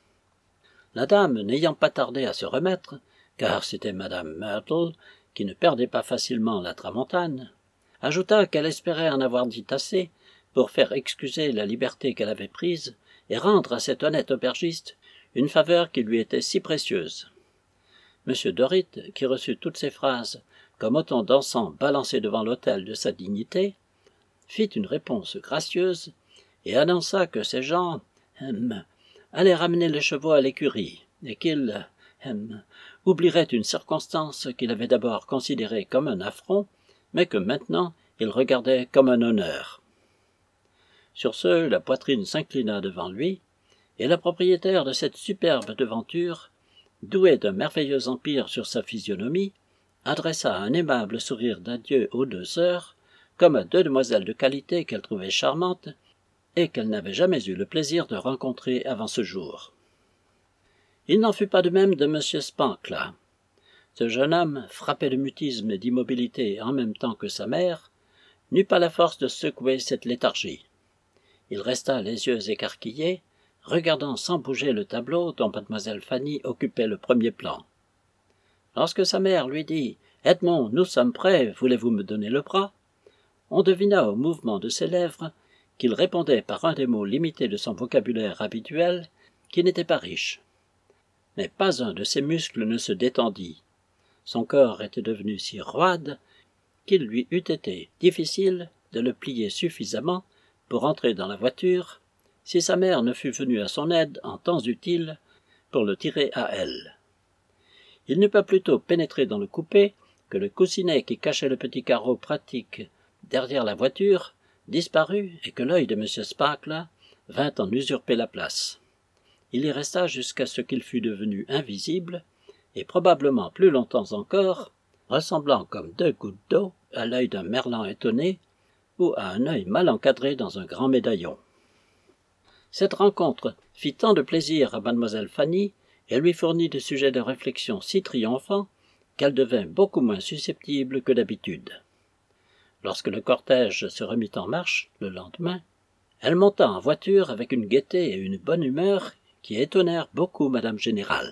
Speaker 1: La dame, n'ayant pas tardé à se remettre, car c'était madame Myrtle, qui ne perdait pas facilement la tramontane, ajouta qu'elle espérait en avoir dit assez pour faire excuser la liberté qu'elle avait prise et rendre à cet honnête aubergiste une faveur qui lui était si précieuse. M. Dorit, qui reçut toutes ces phrases comme autant d'encens balancés devant l'autel de sa dignité, fit une réponse gracieuse et annonça que ces gens hum, allaient ramener les chevaux à l'écurie et qu'il hum, oublierait une circonstance qu'il avait d'abord considérée comme un affront, mais que maintenant il regardait comme un honneur. Sur ce, la poitrine s'inclina devant lui, et la propriétaire de cette superbe devanture, douée d'un merveilleux empire sur sa physionomie, adressa un aimable sourire d'adieu aux deux sœurs, comme à deux demoiselles de qualité qu'elle trouvait charmantes, et qu'elle n'avait jamais eu le plaisir de rencontrer avant ce jour. Il n'en fut pas de même de M. Spankla. Ce jeune homme, frappé de mutisme et d'immobilité en même temps que sa mère, n'eut pas la force de secouer cette léthargie. Il resta les yeux écarquillés, regardant sans bouger le tableau dont mademoiselle Fanny occupait le premier plan. Lorsque sa mère lui dit « Edmond, nous sommes prêts, voulez-vous me donner le bras ?» on devina au mouvement de ses lèvres qu'il répondait par un des mots limités de son vocabulaire habituel, qui n'était pas riche. Mais pas un de ses muscles ne se détendit. Son corps était devenu si roide qu'il lui eût été difficile de le plier suffisamment pour entrer dans la voiture, si sa mère ne fût venue à son aide en temps utile pour le tirer à elle. Il n'eut pas plus tôt pénétré dans le coupé que le coussinet qui cachait le petit carreau pratique derrière la voiture disparut et que l'œil de M. Spankla vint en usurper la place. Il y resta jusqu'à ce qu'il fût devenu invisible, et probablement plus longtemps encore, ressemblant comme deux gouttes d'eau à l'œil d'un merlan étonné ou à un œil mal encadré dans un grand médaillon. Cette rencontre fit tant de plaisir à mademoiselle Fanny et lui fournit des sujets de réflexion si triomphants qu'elle devint beaucoup moins susceptible que d'habitude. Lorsque le cortège se remit en marche, le lendemain, elle monta en voiture avec une gaieté et une bonne humeur qui étonnèrent beaucoup madame Générale.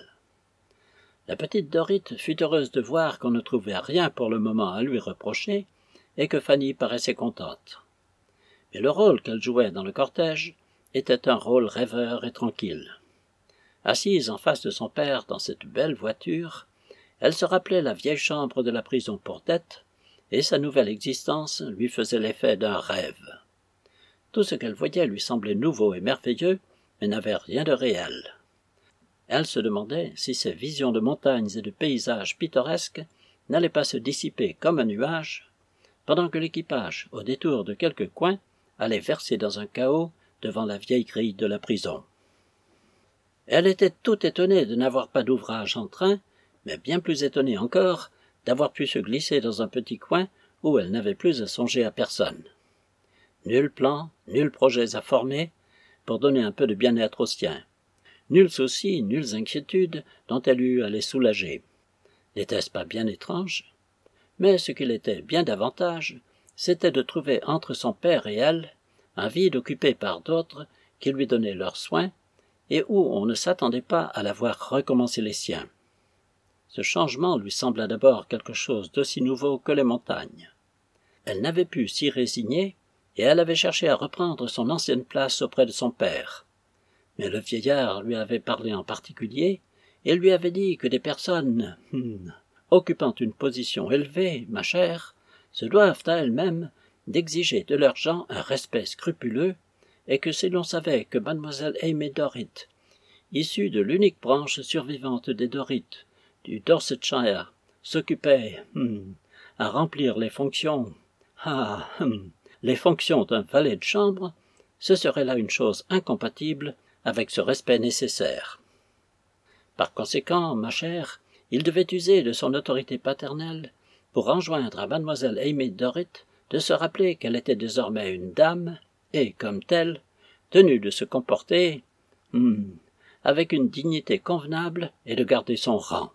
Speaker 1: La petite Dorit fut heureuse de voir qu'on ne trouvait rien pour le moment à lui reprocher et que Fanny paraissait contente. Mais le rôle qu'elle jouait dans le cortège était un rôle rêveur et tranquille. Assise en face de son père dans cette belle voiture, elle se rappelait la vieille chambre de la prison pour dette, et sa nouvelle existence lui faisait l'effet d'un rêve. Tout ce qu'elle voyait lui semblait nouveau et merveilleux, mais n'avait rien de réel. Elle se demandait si ces visions de montagnes et de paysages pittoresques n'allaient pas se dissiper comme un nuage, pendant que l'équipage, au détour de quelques coins, allait verser dans un chaos devant la vieille grille de la prison. Elle était tout étonnée de n'avoir pas d'ouvrage en train, mais bien plus étonnée encore d'avoir pu se glisser dans un petit coin où elle n'avait plus à songer à personne. Nul plan, nul projets à former pour donner un peu de bien-être aux siens. Nul souci, nulles inquiétudes dont elle eût à les soulager. N'était-ce pas bien étrange? Mais ce qu'il était bien davantage, c'était de trouver entre son père et elle un vide occupé par d'autres qui lui donnaient leurs soins et où on ne s'attendait pas à la voir recommencer les siens. Ce changement lui sembla d'abord quelque chose d'aussi nouveau que les montagnes. Elle n'avait pu s'y résigner, et elle avait cherché à reprendre son ancienne place auprès de son père. Mais le vieillard lui avait parlé en particulier, et lui avait dit que des personnes hum, occupant une position élevée, ma chère, se doivent à elles-mêmes d'exiger de leurs gens un respect scrupuleux, et que si l'on savait que mademoiselle Aimée Dorit, issue de l'unique branche survivante des Dorit, du Dorsetshire, s'occupait hum, à remplir les fonctions ah hum, les fonctions d'un valet de chambre, ce serait là une chose incompatible avec ce respect nécessaire. Par conséquent, ma chère, il devait user de son autorité paternelle pour enjoindre à mademoiselle Aimée Dorit de se rappeler qu'elle était désormais une dame et, comme telle, tenue de se comporter hum, avec une dignité convenable et de garder son rang.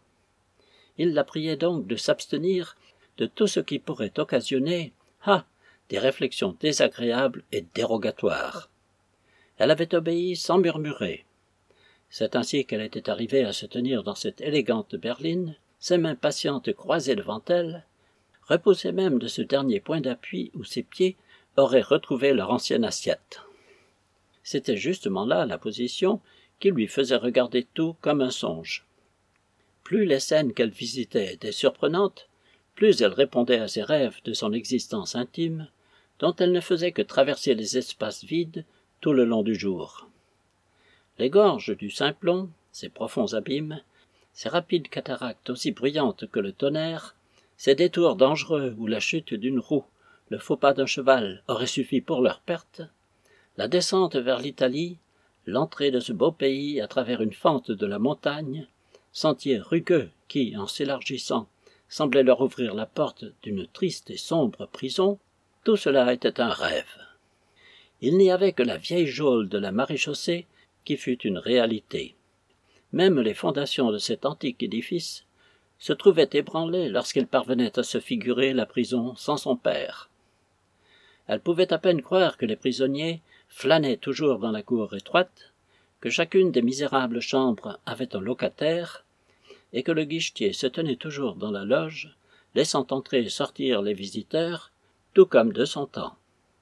Speaker 1: Il la priait donc de s'abstenir de tout ce qui pourrait occasionner ah, des réflexions désagréables et dérogatoires. Elle avait obéi sans murmurer. C'est ainsi qu'elle était arrivée à se tenir dans cette élégante berline, ses mains patientes croisées devant elle, repoussait même de ce dernier point d'appui où ses pieds auraient retrouvé leur ancienne assiette. C'était justement là la position qui lui faisait regarder tout comme un songe. Plus les scènes qu'elle visitait étaient surprenantes, plus elle répondait à ses rêves de son existence intime, dont elle ne faisait que traverser les espaces vides tout le long du jour. Les gorges du Simplon, ces profonds abîmes, ces rapides cataractes aussi bruyantes que le tonnerre, ces détours dangereux où la chute d'une roue, le faux pas d'un cheval auraient suffi pour leur perte, la descente vers l'Italie, l'entrée de ce beau pays à travers une fente de la montagne, sentier rugueux qui, en s'élargissant, semblait leur ouvrir la porte d'une triste et sombre prison, tout cela était un rêve. Il n'y avait que la vieille geôle de la maréchaussée qui fut une réalité. Même les fondations de cet antique édifice se trouvaient ébranlées lorsqu'elle parvenait à se figurer la prison sans son père. Elle pouvait à peine croire que les prisonniers flânaient toujours dans la cour étroite, que chacune des misérables chambres avait un locataire, et que le guichetier se tenait toujours dans la loge, laissant entrer et sortir les visiteurs, tout comme de son temps.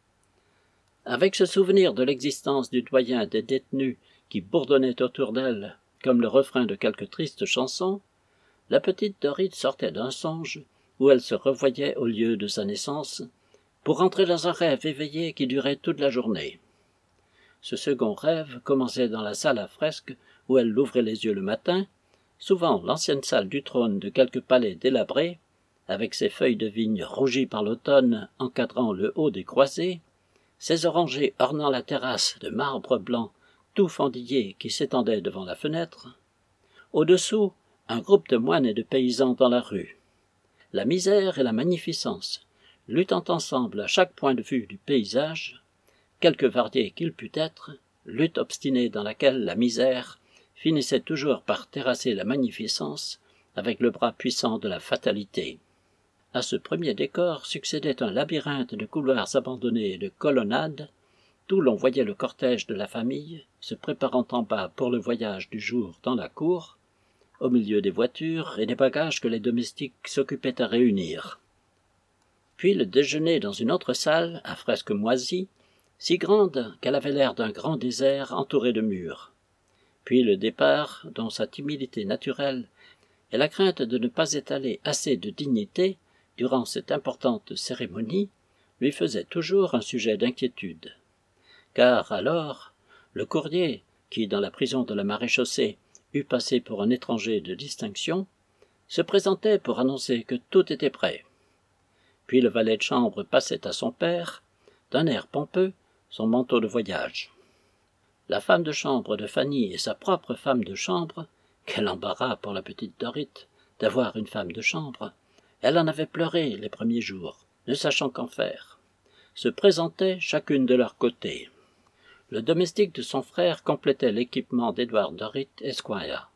Speaker 1: Avec ce souvenir de l'existence du doyen des détenus qui bourdonnait autour d'elle comme le refrain de quelque triste chanson, la petite Dorite sortait d'un songe où elle se revoyait au lieu de sa naissance, pour entrer dans un rêve éveillé qui durait toute la journée. Ce second rêve commençait dans la salle à fresques où elle ouvrait les yeux le matin, souvent l'ancienne salle du trône de quelque palais délabré, avec ses feuilles de vigne rougies par l'automne encadrant le haut des croisées, ses orangers ornant la terrasse de marbre blanc tout fendillé qui s'étendait devant la fenêtre. Au-dessous, un groupe de moines et de paysans dans la rue. La misère et la magnificence, luttant ensemble à chaque point de vue du paysage, quelque varié qu'il pût être, lutte obstinée dans laquelle la misère finissait toujours par terrasser la magnificence avec le bras puissant de la fatalité. À ce premier décor succédait un labyrinthe de couloirs abandonnés et de colonnades, d'où l'on voyait le cortège de la famille se préparant en bas pour le voyage du jour dans la cour, au milieu des voitures et des bagages que les domestiques s'occupaient à réunir. Puis le déjeuner dans une autre salle, à fresques moisies, si grande qu'elle avait l'air d'un grand désert entouré de murs. Puis le départ, dont sa timidité naturelle et la crainte de ne pas étaler assez de dignité durant cette importante cérémonie lui faisaient toujours un sujet d'inquiétude. Car alors, le courrier, qui dans la prison de la maréchaussée eût passé pour un étranger de distinction, se présentait pour annoncer que tout était prêt. Puis le valet de chambre passait à son père, d'un air pompeux, son manteau de voyage. La femme de chambre de Fanny et sa propre femme de chambre, quel embarras pour la petite Dorite d'avoir une femme de chambre, elle en avait pleuré les premiers jours, ne sachant qu'en faire, se présentaient chacune de leur côté. Le domestique de son frère complétait l'équipement d'Édouard Dorite Esquire.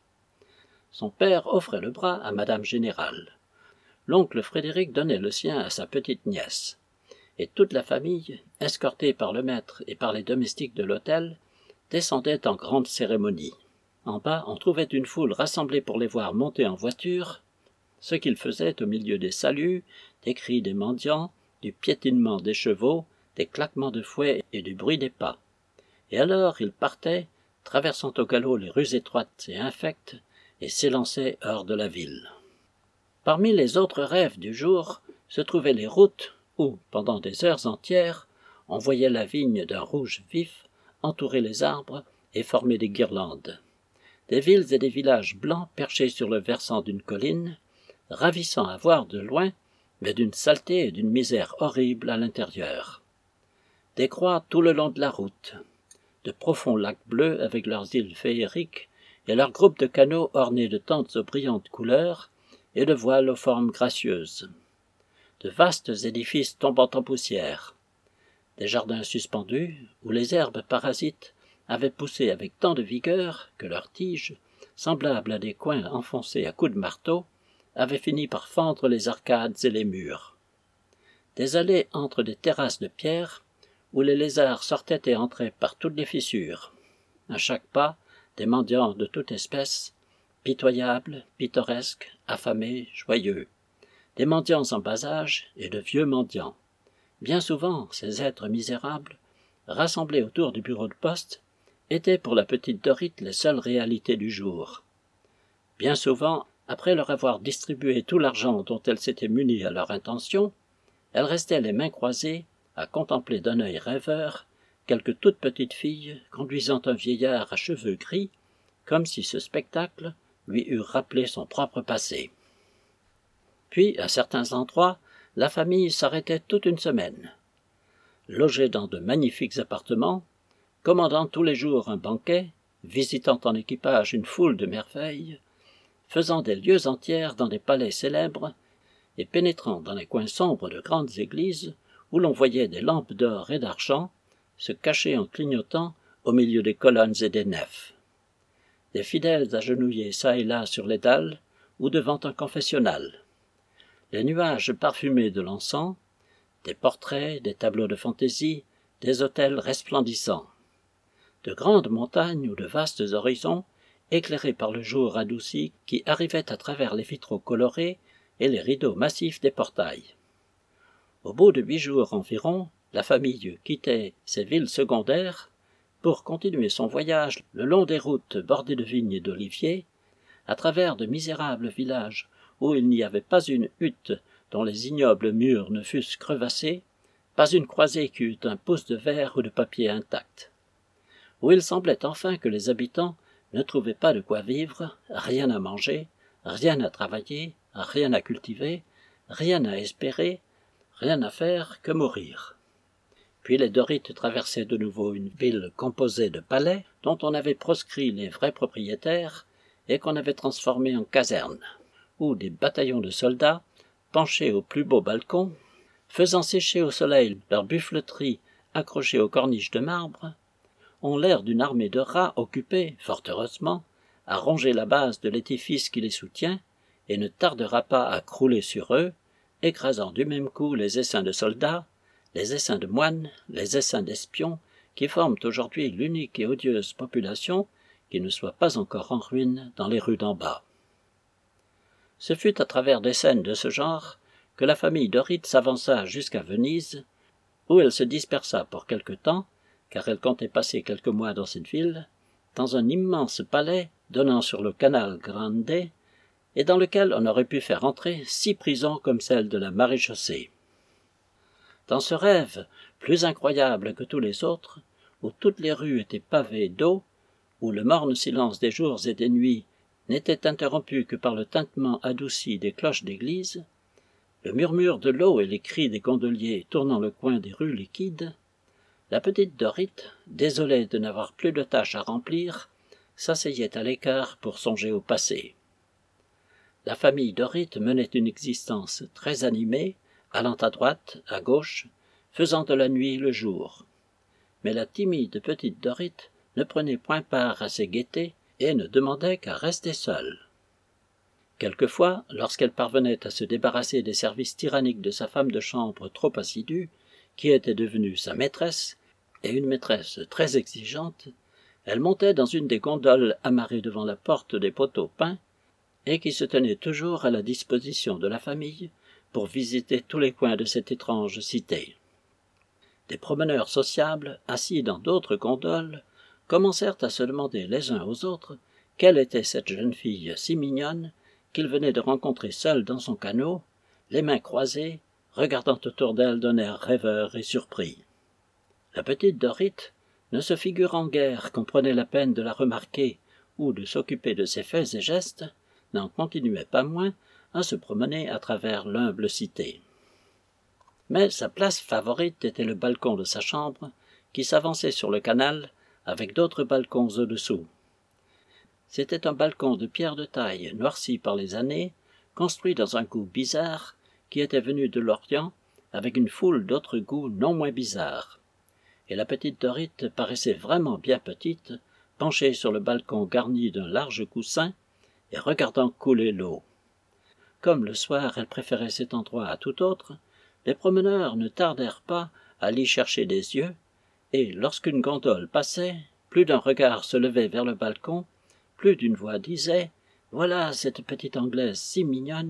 Speaker 1: Son père offrait le bras à Madame Générale. L'oncle Frédéric donnait le sien à sa petite nièce. Et toute la famille, escortée par le maître et par les domestiques de l'hôtel, descendait en grande cérémonie. En bas, on trouvait une foule rassemblée pour les voir monter en voiture, ce qu'ils faisaient au milieu des saluts, des cris des mendiants, du piétinement des chevaux, des claquements de fouet et du bruit des pas. Et alors ils partaient, traversant au galop les rues étroites et infectes, et s'élançaient hors de la ville. Parmi les autres rêves du jour se trouvaient les routes où, pendant des heures entières, on voyait la vigne d'un rouge vif entourer les arbres et former des guirlandes. Des villes et des villages blancs perchés sur le versant d'une colline, ravissants à voir de loin, mais d'une saleté et d'une misère horrible à l'intérieur. Des croix tout le long de la route, de profonds lacs bleus avec leurs îles féeriques et leurs groupes de canaux ornés de tentes aux brillantes couleurs et de voiles aux formes gracieuses. De vastes édifices tombant en poussière, des jardins suspendus où les herbes parasites avaient poussé avec tant de vigueur que leurs tiges, semblables à des coins enfoncés à coups de marteau, avaient fini par fendre les arcades et les murs. Des allées entre des terrasses de pierre où les lézards sortaient et entraient par toutes les fissures. À chaque pas, des mendiants de toute espèce, pitoyables, pittoresques, affamés, joyeux. des mendiants en bas âge et de vieux mendiants. Bien souvent, ces êtres misérables, rassemblés autour du bureau de poste, étaient pour la petite Dorrit les seules réalités du jour. Bien souvent, après leur avoir distribué tout l'argent dont elle s'était munie à leur intention, elle restait les mains croisées à contempler d'un œil rêveur quelque toute petite fille conduisant un vieillard à cheveux gris, comme si ce spectacle lui eût rappelé son propre passé. Puis, à certains endroits, la famille s'arrêtait toute une semaine. Logée dans de magnifiques appartements, commandant tous les jours un banquet, visitant en équipage une foule de merveilles, faisant des lieues entières dans des palais célèbres et pénétrant dans les coins sombres de grandes églises où l'on voyait des lampes d'or et d'argent se cacher en clignotant au milieu des colonnes et des nefs. Des fidèles agenouillés çà et là sur les dalles ou devant un confessionnal. Les nuages parfumés de l'encens, des portraits, des tableaux de fantaisie, des autels resplendissants. De grandes montagnes ou de vastes horizons, éclairés par le jour adouci qui arrivait à travers les vitraux colorés et les rideaux massifs des portails. Au bout de huit jours environ, la famille quittait ces villes secondaires pour continuer son voyage le long des routes bordées de vignes et d'oliviers, à travers de misérables villages où il n'y avait pas une hutte dont les ignobles murs ne fussent crevassés, pas une croisée qui eût un pouce de verre ou de papier intact. Où il semblait enfin que les habitants ne trouvaient pas de quoi vivre, rien à manger, rien à travailler, rien à cultiver, rien à espérer, rien à faire que mourir. Puis les Dorites traversaient de nouveau une ville composée de palais dont on avait proscrit les vrais propriétaires et qu'on avait transformés en casernes, où des bataillons de soldats, penchés aux plus beaux balcons, faisant sécher au soleil leurs buffleteries accrochées aux corniches de marbre, ont l'air d'une armée de rats occupés, fort heureusement, à ronger la base de l'édifice qui les soutient et ne tardera pas à crouler sur eux, écrasant du même coup les essaims de soldats, les essaims de moines, les essaims d'espions, qui forment aujourd'hui l'unique et odieuse population qui ne soit pas encore en ruine dans les rues d'en bas. Ce fut à travers des scènes de ce genre que la famille Dorit s'avança jusqu'à Venise, où elle se dispersa pour quelque temps, car elle comptait passer quelques mois dans cette ville, dans un immense palais donnant sur le canal Grande, et dans lequel on aurait pu faire entrer six prisons comme celle de la maréchaussée. Dans ce rêve, plus incroyable que tous les autres, où toutes les rues étaient pavées d'eau, où le morne silence des jours et des nuits n'était interrompu que par le tintement adouci des cloches d'église, le murmure de l'eau et les cris des gondoliers tournant le coin des rues liquides, la petite Dorit, désolée de n'avoir plus de tâches à remplir, s'asseyait à l'écart pour songer au passé. La famille Dorit menait une existence très animée, allant à droite, à gauche, faisant de la nuit le jour. Mais la timide petite Dorit ne prenait point part à ces gaietés et ne demandait qu'à rester seule. Quelquefois, lorsqu'elle parvenait à se débarrasser des services tyranniques de sa femme de chambre trop assidue, qui était devenue sa maîtresse, et une maîtresse très exigeante, elle montait dans une des gondoles amarrées devant la porte des poteaux peints, et qui se tenait toujours à la disposition de la famille pour visiter tous les coins de cette étrange cité. Des promeneurs sociables, assis dans d'autres gondoles, commencèrent à se demander les uns aux autres quelle était cette jeune fille si mignonne qu'ils venaient de rencontrer seule dans son canot, les mains croisées, regardant autour d'elle d'un air rêveur et surpris. La petite Dorit, ne se figurant guère qu'on prenait la peine de la remarquer ou de s'occuper de ses faits et gestes, n'en continuait pas moins à se promener à travers l'humble cité. Mais sa place favorite était le balcon de sa chambre, qui s'avançait sur le canal, avec d'autres balcons au-dessous. C'était un balcon de pierre de taille, noirci par les années, construit dans un goût bizarre, qui était venu de l'Orient, avec une foule d'autres goûts non moins bizarres. Et la petite Dorit paraissait vraiment bien petite, penchée sur le balcon garni d'un large coussin, et regardant couler l'eau. Comme le soir elle préférait cet endroit à tout autre, les promeneurs ne tardèrent pas à l'y chercher des yeux, et lorsqu'une gondole passait, plus d'un regard se levait vers le balcon, plus d'une voix disait « Voilà cette petite Anglaise si mignonne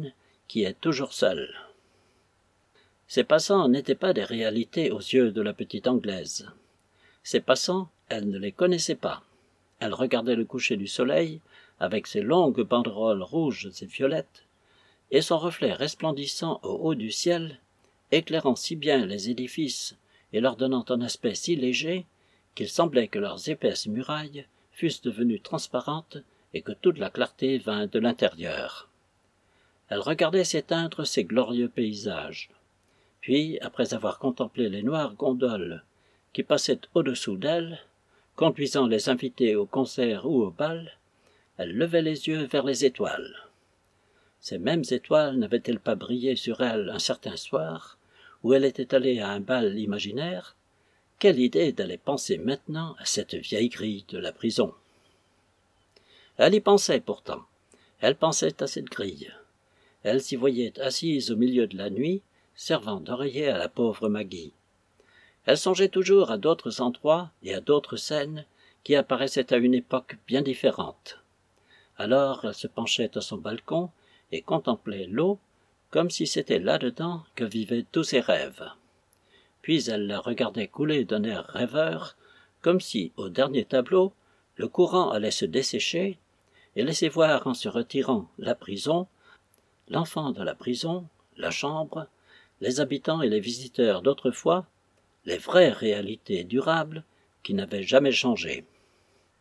Speaker 1: qui est toujours seule. Ces passants n'étaient pas des réalités aux yeux de la petite Anglaise. Ces passants, elle ne les connaissait pas. Elle regardait le coucher du soleil, avec ses longues banderoles rouges et violettes, et son reflet resplendissant au haut du ciel, éclairant si bien les édifices et leur donnant un aspect si léger qu'il semblait que leurs épaisses murailles fussent devenues transparentes et que toute la clarté vint de l'intérieur. Elle regardait s'éteindre ces glorieux paysages. Puis, après avoir contemplé les noires gondoles qui passaient au-dessous d'elle, conduisant les invités au concert ou au bal, elle levait les yeux vers les étoiles. Ces mêmes étoiles n'avaient-elles pas brillé sur elle un certain soir, où elle était allée à un bal imaginaire? Quelle idée d'aller penser maintenant à cette vieille grille de la prison! Elle y pensait pourtant. Elle pensait à cette grille. Elle s'y voyait assise au milieu de la nuit, servant d'oreiller à la pauvre Maggie. Elle songeait toujours à d'autres endroits et à d'autres scènes qui apparaissaient à une époque bien différente. Alors elle se penchait à son balcon et contemplait l'eau, comme si c'était là-dedans que vivaient tous ses rêves. Puis elle la regardait couler d'un air rêveur, comme si, au dernier tableau, le courant allait se dessécher et laisser voir en se retirant la prison, l'enfant de la prison, la chambre, les habitants et les visiteurs d'autrefois, les vraies réalités durables qui n'avaient jamais changé.